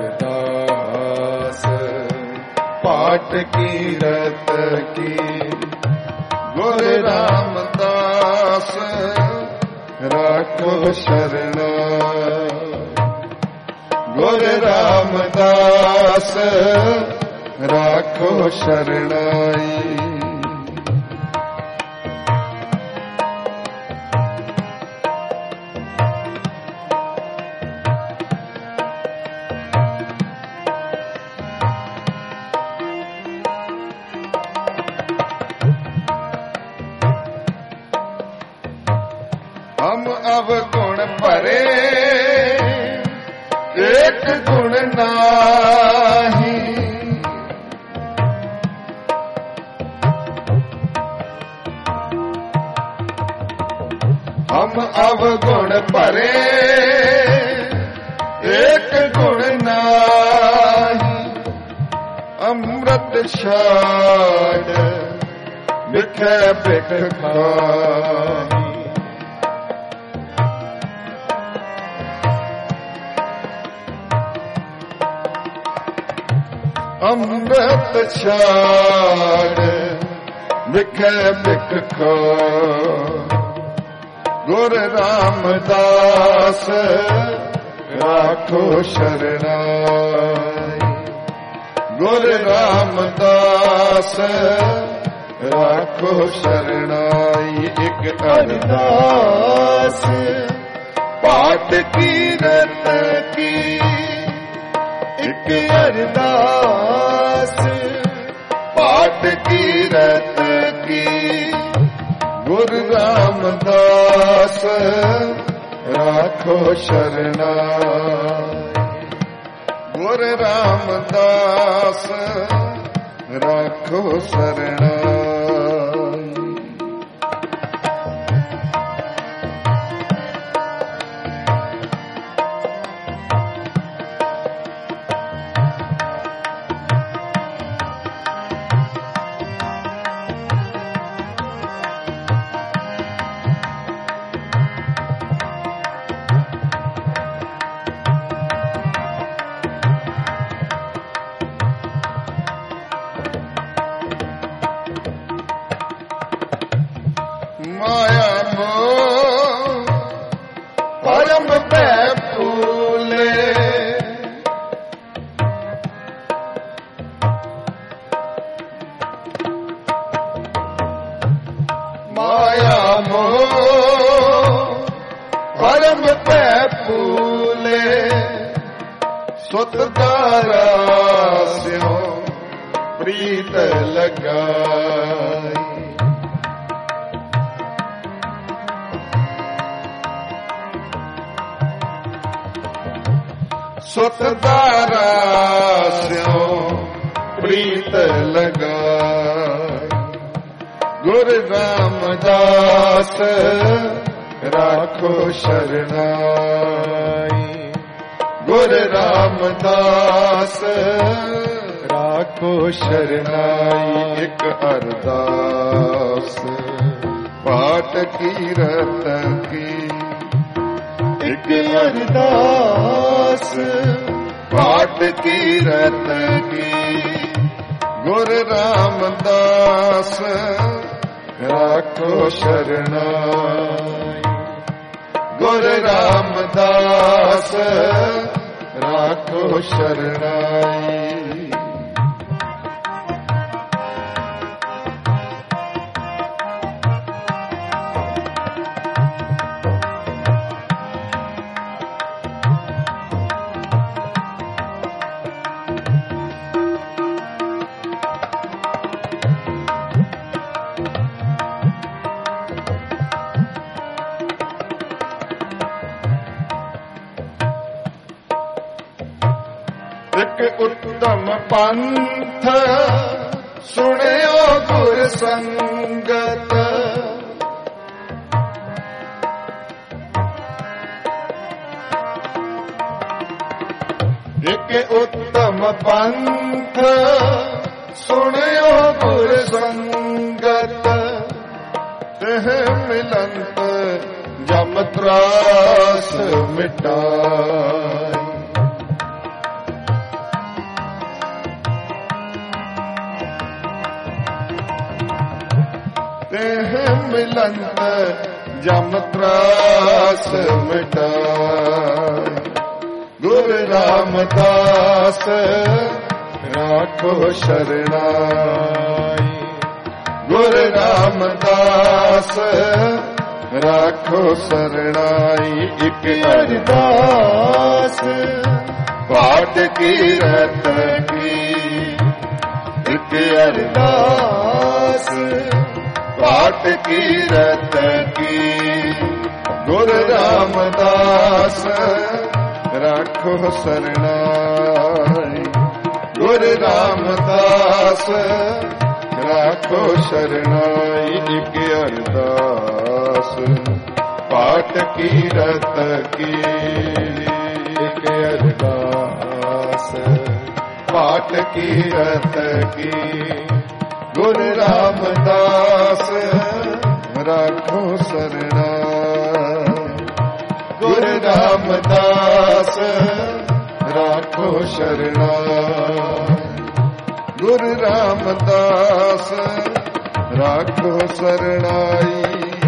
ਅਰਦਾਸ ਪਾਟ ਕੀਰਤ ਕੀ। ਗੁਰ ਰਾਮਦਾਸ ਰਾਖੋ ਸ਼ਰਣਾਈ। ਗੁਰ ਰਾਮਦਾਸ ਰਾਖੋ ਸ਼ਰਣਾਈ। ਹਮ ਅਵਗੁਣ ਭਰੇ ਏਕ ਗੁਣ ਨਾਹੀ। ਹਮ ਅਵਗੁਣ ਭਰੇ ਏਕ ਗੁਣ ਨਾਹੀ। ਅੰਮ੍ਰਿਤ ਛਾੜ ਵਿਖੇ ਭਿਖ ਖਾਹੀ। ਅੰਮ੍ਰਿਤ ਛਾੜ ਵਿਖੇ ਭਿਖ ਖਾਹੀ। ਗੁਰ ਰਾਮਦਾਸ ਰਾਖੋ ਸ਼ਰਣਾਈ। ਗੁਰ ਰਾਮਦਾਸ ਰਾਖੋ ਸ਼ਰਣਾਈ। ਇਕ ਅਰਦਾਸ ਪਾਟ ਕੀਰਤ ਕੀ। ਇਕ ਅਰਦਾਸ ਪਾਟ ਕੀਰਤ ਕੀ। ਗੁਰ ਰਾਮਦਾਸ ਰਾਖੋ ਸ਼ਰਣਾਈ। ਗੁਰ ਰਾਮਦਾਸ ਰਾਖੋ ਸ਼ਰਣਾਈ। ਮਾਇਆ ਮੋਹ ਪਰਮ ਭੈ ਭੂਲੇ ਮਾਇਆ ਮੋਹ ਪਰਮ ਭੈ ਭੂਲੇ ਸੁਤ ਦਾਰਾ ਸਿਓ ਪ੍ਰੀਤ ਲਗਾਈ ਸੁਤ ਦਾਰਾ ਸਿਓ ਪ੍ਰੀਤ ਲਗਾਈ ਗੁਰ ਰਾਮਦਾਸ ਰਾਖੋ ਸ਼ਰਨਾਈ ਗੁਰ ਰਾਮਦਾਸ ਰਾਖੋ ਸ਼ਰਨਾਈ ਇੱਕ ਅਰਦਾਸ ਪਾਠ ਕੀਰਤ ਕੀ ਇੱਕ ਅਰਦਾਸ ਪਾਠ ਕੀਰਤ ਕੀ ਗੁਰ ਰਾਮਦਾਸ ਰਾਖੋ ਸ਼ਰਨਾਈ ਗੁਰ ਰਾਮਦਾਸ ਰਾਖੋ ਸ਼ਰਨਾਈ ਇੱਕ ਉੱਤਮ ਪੰਥ ਸੁਣਿਓ ਗੁਰ ਸੰਗਤ ਇੱਕ ਉੱਤਮ ਪੰਥ ਸੁਣਿਓ ਗੁਰ ਸੰਗਤ ਤਿਹ ਮਿਲੰਤ ਜਮ ਤਰਾਸ ਮਿਟਾਈ ਤਿਹ ਮਿਲੰਤ ਜਮ ਤਰਾਸ ਮਿਟਾਈ ਗੁਰ ਰਾਮਦਾਸ ਰਾਖੋ ਸ਼ਰਨਾਈ ਗੁਰ ਰਾਮਦਾਸ ਰਾਖੋ ਸ਼ਰਨਾਈ ਇੱਕ ਅਰਦਾਸ ਪਾਠ ਕੀਰਤ ਕੀ ਇੱਕ ਅਰਦਾਸ ਪਾਠ ਕੀਰਤ ਕੀ ਗੁਰ ਰਾਮਦਾਸ ਰਾਖੋ ਸ਼ਰਨਾਈ ਗੁਰ ਰਾਮਦਾਸ ਰਾਖੋ ਸ਼ਰਨਾਈ ਇੱਕ ਅਰਦਾਸ ਪਾਠ ਕੀਰਤ ਕੀ ਇੱਕ ਅਰਦਾਸ ਪਾਠ ਕੀਰਤ ਕੀ ਗੁਰ ਰਾਮਦਾਸ ਰਾਖੋ ਸ਼ਰਨਾਈ ਗੁਰ ਰਾਮਦਾਸ ਰਾਖੋ ਸ਼ਰਨਾਈ ਗੁਰ ਰਾਮਦਾਸ ਰਾਖੋ ਸ਼ਰਨਾਈ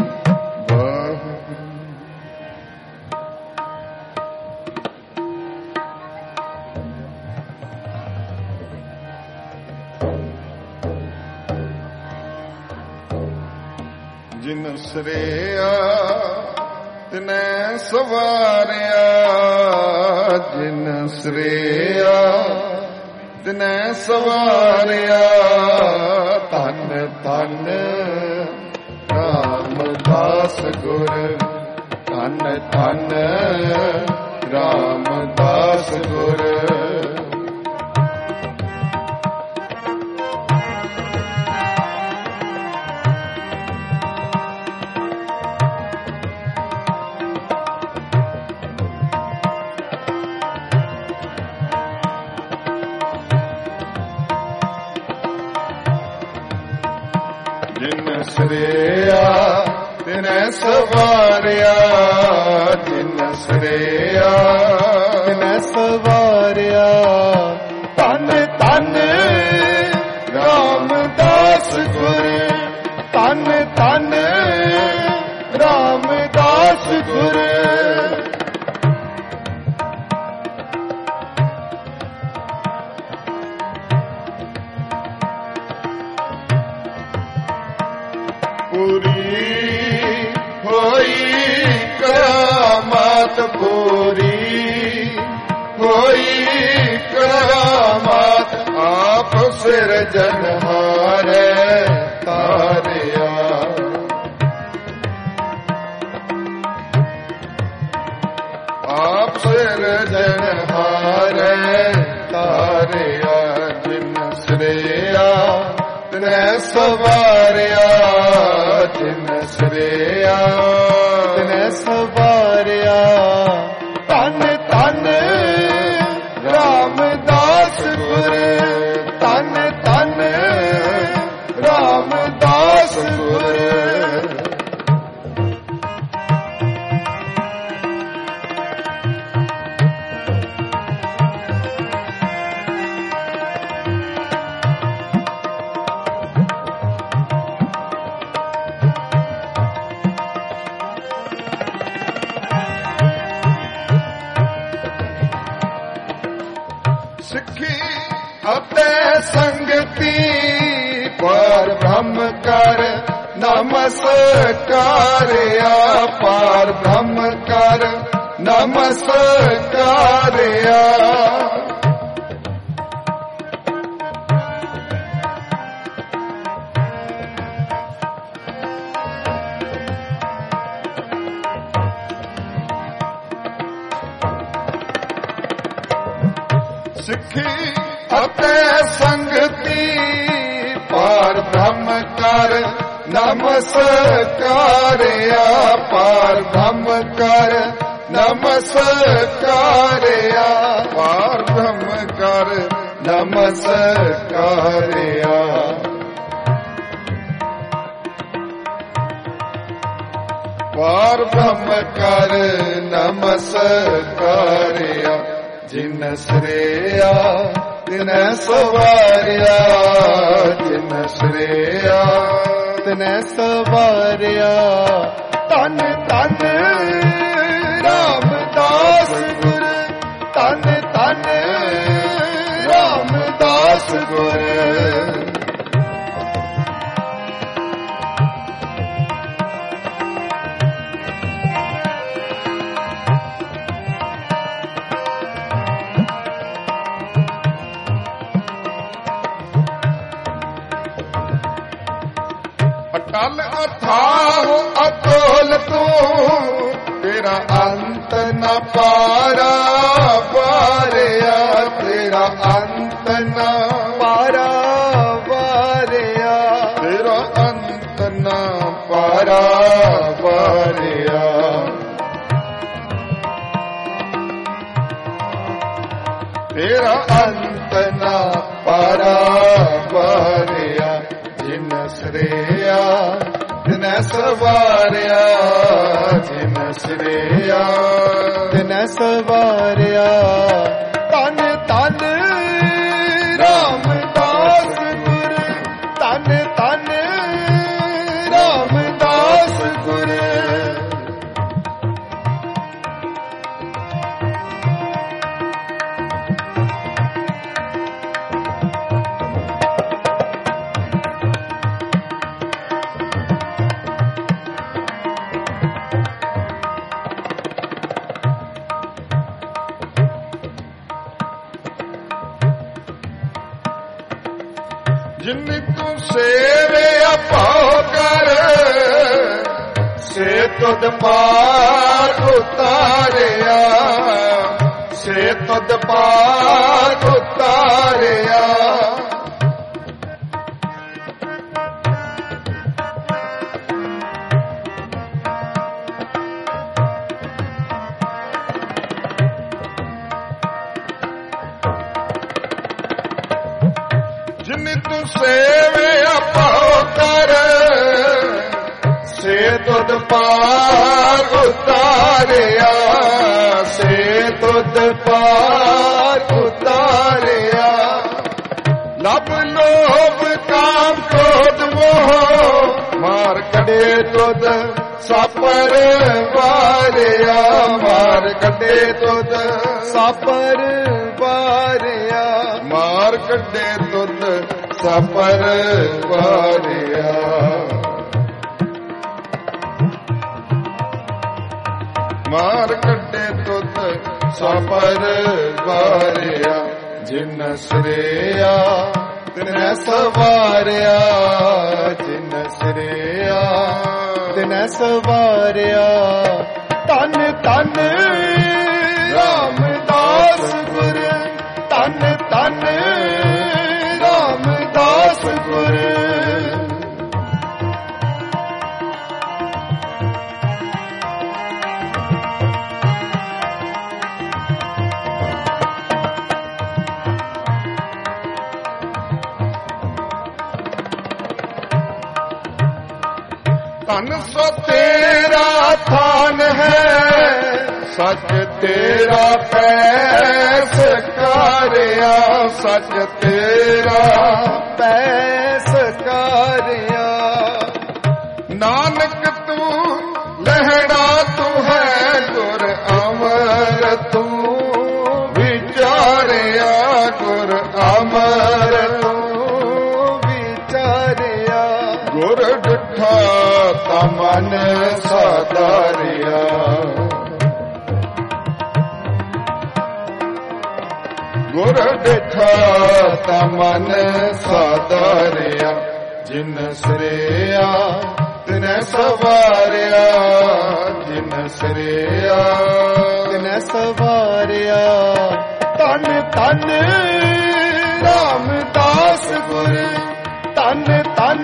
ਜਿਨ ਸ੍ਰੇਆ ਤਿਨੈ ਸਵਾਰਿਆ ਜਿਨ ਸ੍ਰੇਆ ਤਿਨੈ ਸਵਾਰਿਆ ਧੰਨ ਧੰਨ ਰਾਮਦਾਸ ਗੁਰ ਧੰਨ ਧੰਨ ਰਾਮਦਾਸ ਗੁਰ ਜਿਨ ਸ੍ਰੇਆ ਤਿਨੈ ਸਵਾਰਿਆ ਜਿਨ ਸ੍ਰੇਆ ਤਿਨੈ ਸਵਾਰਿਆ ਧੰਨ ਧੰਨ ਰਾਮਦਾਸ ਗੁਰ ਧੰਨ ਧੰਨ ਰਾਮਦਾਸ ਗੁਰ ਪੂਰੀ ਹੋਈ ਕਰਾਮਾਤ ਪੂਰੀ ਹੋਈ ਕਰਾਮਾਤ ਆਪ ਸਿਰਜਨਹਾਰੇ ਤਾਰਿਆ ਆਪ ਸਿਰਜਨਹਾਰੇ ਤਾਰਿਆ ਜਿਨ ਸ੍ਰੇਆ ਤਿਨੈ ਸਵਾਰਿਆ ਜਿਨ ਸ੍ਰੇਆ ਤਿਨੈ ਸਵਾਰਿਆ ਧੰਨ ਧੰਨ ਰਾਮਦਾਸ ਗੁਰ ਧੰਨ ਧੰਨ ਰਾਮਦਾਸ ਗੁਰ ਸਿੱਖੀ ਅਤੇ ਸੰਗਤੀ ਪਰ ਬ੍ਰਹਮ ਕਰ ਨਮਸਕਾਰਿਆ ਪਰ ਬ੍ਰਹਮ ਕਰ ਨਮਸਕਾਰਿਆ ਸਿੱਖੀ ਅਤੇ ਸੰਗਤੀ ਪਰ ਬ੍ਰਹਮ ਕਰ ਨਮਸਕਾਰਿਆ ਪਰ ਬ੍ਰਹਮ ਕਰ ਨਮਸਕਾਰਿਆ ਪਰ ਬ੍ਰਹਮ ਕਰ ਨਮਸਕਾਰਿਆ ਪਰ ਬ੍ਰਹਮ ਕਰ ਨਮਸਕਾਰਿਆ ਜਿਨ ਸ੍ਰੇਆ ਤਿਨੈ ਸਵਾਰਿਆ ਜਿਨ ਸ੍ਰੇਆ ਤਿਨੈ ਸਵਾਰਿਆ ਧੰਨ ਧੰਨ ਰਾਮਦਾਸ ਗੁਰ ਧੰਨ ਧੰਨ ਰਾਮਦਾਸ ਗੁਰ ਅਟਲ ਅਥਾਹ ਅਤੁਲ ਤੂੰ ਤੇਰਾ ਅੰਤ ਨ ਪਾਰਾ ਵਾਰਿਆ ਤੇਰਾ ਅੰਤ ਨ ਪਾਰਾ ਵਾਰਿਆ ਤੇਰਾ ਅੰਤ ਨ ਪਾਰਾ ਵਾਰਿਆ ਤੇਰਾ ਅੰਤ ਨ ਪਾਰਾ ਵਾਰਿਆ ਜਿਨ ਸ੍ਰੇਆ ਤਿਨੈ ਸਵਾਰਿਆ ਜਿਨ ਸ੍ਰੇਆ ਤਿਨੈ ਸਵਾਰਿਆ ਧੰਨ ਧੰਨ ਰਾਮਦਾਸ ਗੁਰ ਧੰਨ ਧੰਨ ਰਾਮਦਾਸ ਗੁਰ ਜਿਨ ਤੂੰ ਸੇਵਿਆ ਭਾਉ ਕਰ ਸੇ ਤੁਧ ਪਾਰ ਉਤਾਰਿਆ ਸੇ ਤੁਧ ਪਾਰ ਉਤਾਰਿਆ ਜਿਨ ਤੂੰ ਸੇਵਿਆ ਭਾਉ ਕਰ ਸੇ ਤੁਧ ਪਾਰ ਉਤਾਰਿਆ ਸੇ ਤੁਧ ਪਾਰ ਉਤਾਰਿਆ ਲਬ ਲੋਭ ਕਾਮ ਕ੍ਰੋਧ ਮੋਹ ਮਾਰ ਕਢੇ ਤੁਧ ਸਾਪਰ ਵਾਰਿਆ ਮਾਰ ਕੱਢੇ ਤੁਧ ਸਾਪਰ ਵਾਰਿਆ ਮਾਰ ਕੱਢੇ ਤੁਧ ਸਾਪਰ ਵਾਰਿਆ ਮਾਰ ਕੱਢੇ ਤੁਧ ਸਾਪਰ ਵਾਰਿਆ ਜਿਨ ਸ੍ਰੇਆ ਤਿਨੈ ਸਵਾਰਿਆ ਜਿਨ ਸ੍ਰੇਆ ਤਿਨੈ ਸਵਾਰਿਆ ਧੰਨ ਧੰਨ ਰਾਮਦਾਸ ਗੁਰ ਧੰਨ ਧੰਨ ਰਾਮਦਾਸ ਗੁਰ ਧਨ ਸੋ ਤੇਰਾ ਥਾਨ ਹੈ ਸੱਚ ਤੇਰਾ ਪੈਸ ਕਾਰਿਆ ਸੱਚ ਤੇਰਾ ਪੈਸ ਕਾਰਿਆ ਨਾਨਕ ਤੂੰ ਲਹਿੜਾ ਤੂੰ ਹੈ ਗੁਰ ਅਮਰ ਤੂੰ ਵਿਚਾਰਿਆ ਗੁਰ ਅਮਰ ਤੂੰ ਵਿਚਾਰਿਆ ਗੁਰ ਡਿਠਾ ਤਾ ਮਨ ਸਾਧਾਰਿਆ ਗੁਰ ਡਿਠਾ ਤਾ ਮਨ ਸਾਧਾਰਿਆ ਜਿਨ ਸ੍ਰੇਆ ਤਿਨੈ ਸਵਾਰਿਆ ਜਿਨ ਸ੍ਰੇਆ ਤਿਨੈ ਸਵਾਰਿਆ ਧੰਨ ਧੰਨ ਰਾਮਦਾਸ ਗੁਰ ਧੰਨ ਧੰਨ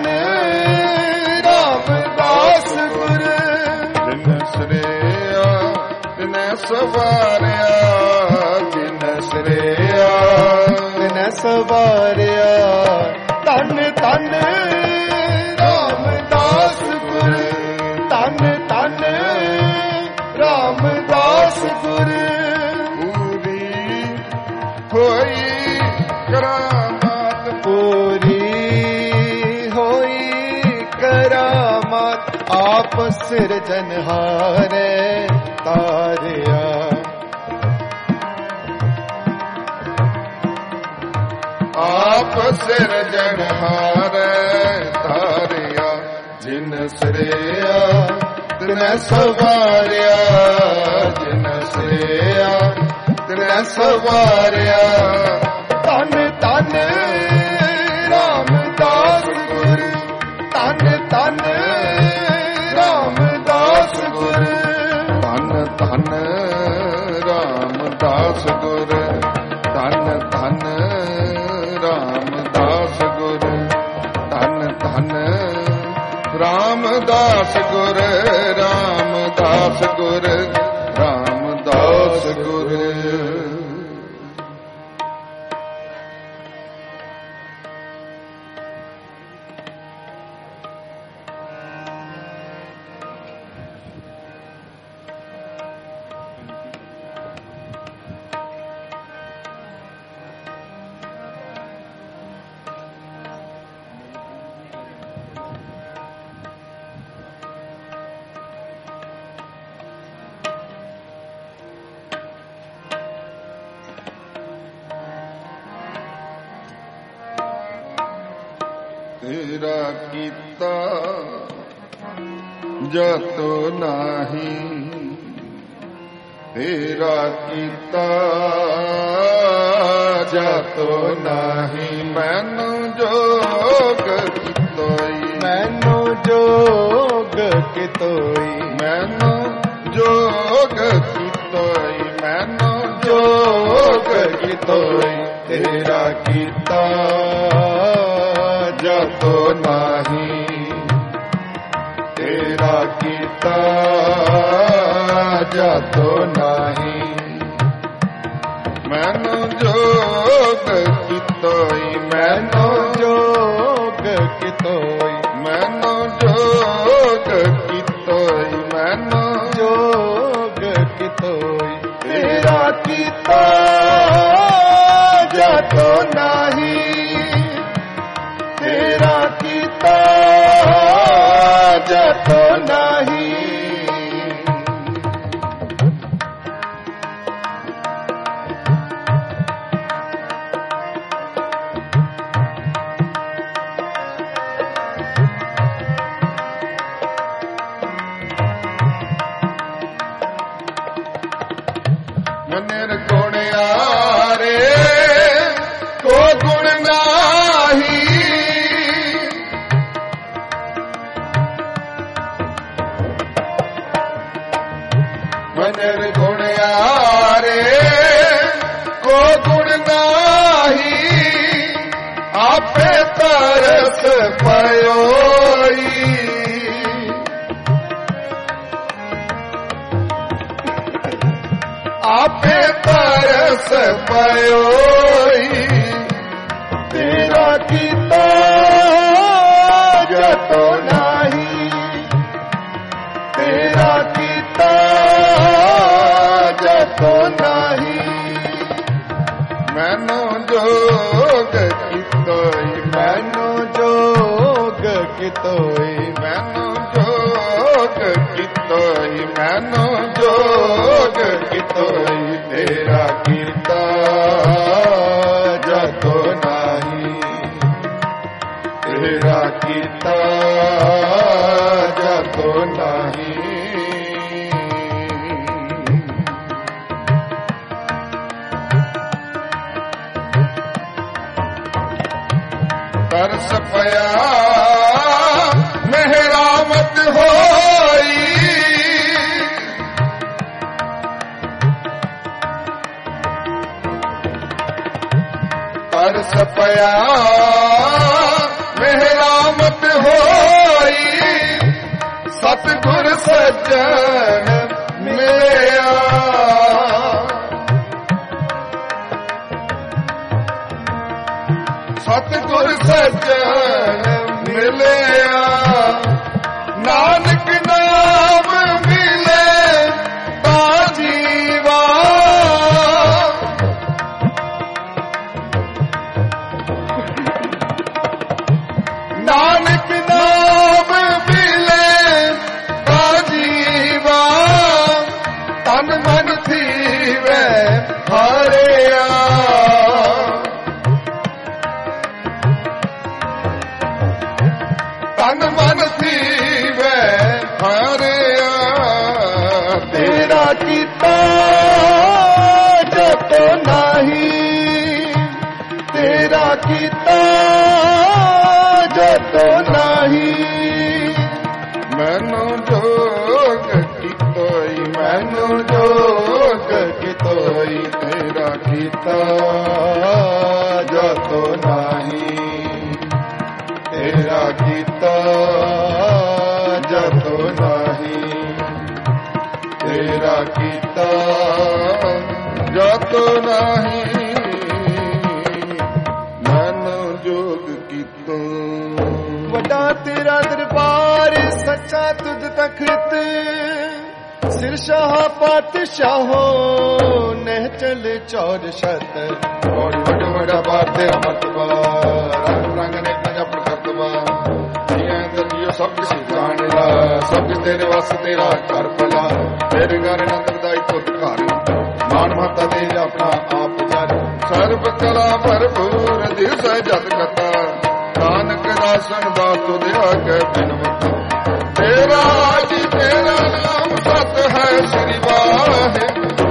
ਰਾਮਦਾਸ ਗੁਰ ਜਿਨ ਸ੍ਰੇਆ ਤਿਨੈ ਸਵਾਰਿਆ ਜਿਨ ਸ੍ਰੇਆ ਤਿਨੈ ਸਵਾਰਿਆ ਧੰਨ ਧੰਨ ਰਾਮਦਾਸ ਗੁਰ ਧੰਨ ਧੰਨ ਰਾਮਦਾਸ ਗੁਰ ਪੂਰੀ ਹੋਈ ਕਰਾਮਾਤ ਪੂਰੀ ਹੋਈ ਕਰਾਮਾਤ ਆਪ ਸਿਰਜਨਹਾਰੇ ਤਾਰਿਆ ਆਪ ਸਿਰਜਣਹਾਰ ਤਾਰਿਆ ਜਿਨ ਸ੍ਰੇਆ ਤਿਨੈ ਸਵਾਰਿਆ ਜਿਨ ਸ੍ਰੇਆ ਤਿਨੈ ਸਵਾਰਿਆ ਧੰਨ ਧੰਨ ਰਾਮਦਾਸ ਗੁਰ ਧੰਨ ਧੰਨ ਰਾਮਦਾਸ ਗੁਰ ਧੰਨ ਧੰਨ ਰਾਮਦਾਸ ਗੁਰ ਧੰਨ ਧੰਨ ਰਾਮਦਾਸ ਗੁਰ ਧੰਨ ਧੰਨ ਰਾਮਦਾਸ ਗੁਰ ਰਾਮਦਾਸ ਗੁਰ ਰਾਮਦਾਸ ਗੁਰ ਤੇਰਾ ਕੀਤਾ ਜਤੋ ਨਾਹੀ ਤੇਰਾ ਕੀਤਾ ਜਤੋ ਨਾਹੀ ਮੈਨੂੰ ਜੋਗ ਕਿਤੋਈ ਮੈਨੂੰ ਜੋਗ ਕਿਤੋਈ ਮੈਨੂੰ ਜੋਗ ਕਿਤੋਈ ਮੈਨੂੰ ਜੋਗ ਕਿਤੋਈ ਤੇਰਾ ਕੀਤਾ ਜਤੋ ਨਾਹੀ ਤੇਰਾ ਕੀਤਾ ਜਤੋ ਨਾਹੀ ਮੈਨੂੰ ਜੋਗ ਕਿਤੋਈ ਮੈਨੂੰ ਜੋਗ ਕਿਤੋਈ ਮੈਨੂੰ ਜੋਗ ਕਿਤੋਈ ਮੈਨੂੰ ਜੋਗ ਕਿਤੋਈ ਤੇਰਾ ਕੀਤਾ ਜਤੋ ਨਾਹੀ ਤੇਰਾ ਕੀਤਾ ਜਤੋ ਨਾਹੀ ਤਰਸ ਪਇਓਈ ਆਪੇ ਤਰਸ ਪਇਓਈ ਤੇਰਾ ਕੀਤਾ ਜਤੋ ਨਹੀਂ ਤੇਰਾ ਕੀਤਾ ਜਤੋ ਨਹੀਂ ਮੈਨੂੰ ਜੋਗ ਕੀਤੋਈ ਮੈਨੂੰ ਜੋਗ ਕਿਤੋਈ ਮੈਨੂੰ ਜੋਗ ਕੀਤੋਈ ਮੈਨੂੰ ਜੋਗ ਕੀਤੋਈ ਤੇਰਾ ਕੀਤਾ ਜਤੋ ਨਹੀਂ ਤੇਰਾ ਕੀਤਾ ਜਤੋ ਨਹੀਂ ਤਰਸ ਪਿਆ ਮਿਹਰਾਮਤ ਹੋਈ ਤਰਸ ਪਿਆ ਮਿਹਰਾਮਤ ਹੋਈ ਸਤਿਗੁਰ ਸੱਜਣ ਮਿਲਿਆ ਸਤਿਗੁਰ ਸੱਜਣ ਮਿਲਿਆ ਨਾਨਕ ਨਾਮ ਮਿਲੇ ਤਾਂ ਜੀਵਾ ਨਾਨਕ ਨਾਮ ਮਿਲੇ ਤਾਂ ਜੀਵਾ ਤਨ ਮਨ ਥੀਵੈ ਹਾਰਿਆ ਤਨ ਮਨ ਥੀਵੈ ਹਾਰਿਆ ਤੇਰਾ ਕੀਤਾ ਜਤੋ ਨਹੀਂ ਤੇਰਾ ਕੀਤਾ ਜਤੋ ਨਹੀਂ ਮੈਨੂੰ ਜੋਗ ਕੀਤੋਈ ਮੈਨੂੰ ਜੋਗ ਕੀਤੋਈ ਤੇਰਾ ਕੀਤਾ ਜਤੋ ਨਹੀਂ ਤੇਰਾ ਕੀਤਾ ਜਤੋ ਨਹੀਂ ਤੇਰਾ ਕੀਤਾ ਜਤੋ ਨਹੀਂ ਮੈਨੂੰ ਜੋਗ ਕੀਤੋ ਵੱਡਾ ਤੇਰਾ ਦਰਬਾਰ ਸੱਚਾ ਤੁਧ ਤਖਤ ਸਿਰ ਸ਼ਾਹ ਪਾਤਸ਼ਾਹੋ ਨਹਿ ਚਲ ਚੌਰ ਸ਼ਤ ਬੜੀ ਵੱਡਾ ਵੱਡਾ ਬਾਤ ਤੇਰਾ ਮਰਤਬਾ ਰੰਗ ਰੰਗ ਨੇ ਕੰਜਪੜ ਕਰਤਬਾ ਜੀਆਂ ਦਰਜੀਓ ਸਭ ਕੁਛ ਜਾਣਦਾ ਸਭ ਕੁਛ ਤੇਰੇ ਵਾਸ ਤੇਰਾ ਘਰ ਭਲਾ ਤੇਰੇ ਘਰ ਨੰਦ ਦਾਈ ਪੁੱਤ ਘਰ ਮਾਨ ਮਹਤਾ ਦੇ ਆਪਣਾ ਆਪ ਜਰ ਸਰਬ ਕਲਾ ਭਰਪੂਰ ਦਿਸੈ ਜਤ ਕਤਾ ਨਾਨਕ ਦਾਸਨ ਦਾਸ ਤੁਧ ਆਗੇ ਬਿਨਵਤ ਤੇਰਾ ਜੀ ਤੇਰਾ ਨਾਮ ਸਤ ਹੈ ਸ੍ਰੀ ਵਾਹਿਗੁਰੂ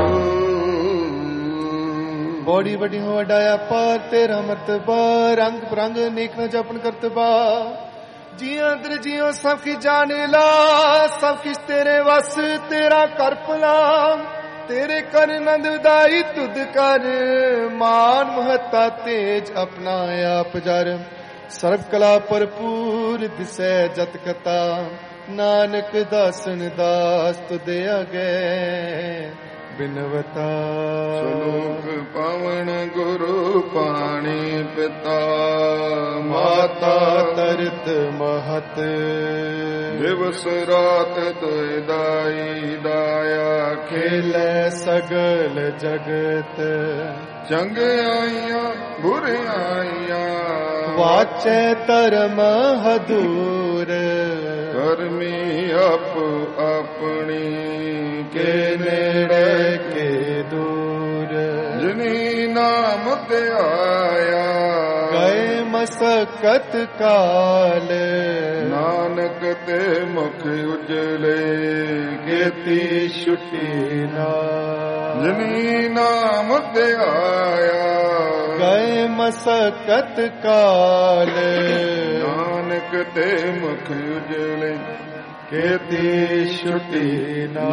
ਬੋੜੀ ਵੱਡੀ ਹੋ ਵਡਾਇਆ ਪਾਰ ਤੇਰਾ ਮਰਤਬਾ ਰੰਗ ਬਰੰਗ ਨੇਕ ਨ ਜਪਨ ਕਰਤਬਾ ਜੀਆਂ ਦਰ ਜੀਓ ਸਭ ਕੀ ਜਾਣੇ ਲਾ ਸਭ ਕਿਸ ਤੇਰੇ ਵਸ ਤੇਰਾ ਕਰ ਭਲਾ ਤੇਰੇ ਕਰ ਨੰਦ ਉਦਾਈ ਤੁਧ ਕਰ ਮਾਨ ਮਹਤਾ ਤੇਜ ਆਪਣਾ ਆਪ ਜਰ ਸਰਬ ਕਲਾ ਭਰਪੂਰ ਦਿਸੈ ਜਤ ਕਤਾ ਨਾਨਕ ਦਾਸਨ ਦਾਸ ਤੁਧ ਅਗੇ ਬਿਨਵਤਾ ਸ਼ਲੋਕ ਪਵਨ ਗੁਰੂ ਪਾਣੀ ਪਿਤਾ ਮਾਤਾ ਤਰਤ ਮਹਤ ਦਿਵਸ ਰਾਤ ਦੁਇ ਦਾਈ ਦਾਇਆ ਖੇਲੇ ਸਗਲ ਜਗਤ ਚੰਗਿਆਈਆਂ ਬੁਰਿਆਈਆਂ ਵਾਚੈ ਧਰਮ ਹਦੂਰ ਕਰਮੀ ਆਪ ਆਪਣੀ ਕੇ ਨੇੜੇ ਕੇ ਦੂਰ ਜਿਨੀ ਨਾਮ ਧਿਆਇਆ ਗਏ ਮਸਕਤ ਕਾਲ ਨਾਨਕ ਤੇ ਮੁਖ ਉਜਲੇ ਕੀਤੀ ਛੁੱਟੀ ਨਾ ਜਿਨੀ ਨਾਮ ਧਿਆਇਆ ਗਏ ਮਸਕਤ ਕਾਲ ਨਾਨਕ ਤੇ ਮੁਖ ਉਜਲੇ ਕੀਤੀ ਛੁੱਟੀ ਨਾ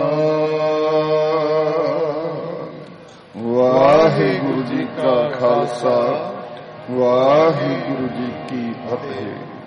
ਵਾਹਿਗੁਰੂ ਜੀ ਕਾ ਖਾਲਸਾ ਵਾਹਿਗੁਰੂ ਜੀ ਕੀ ਫਤਿਹ।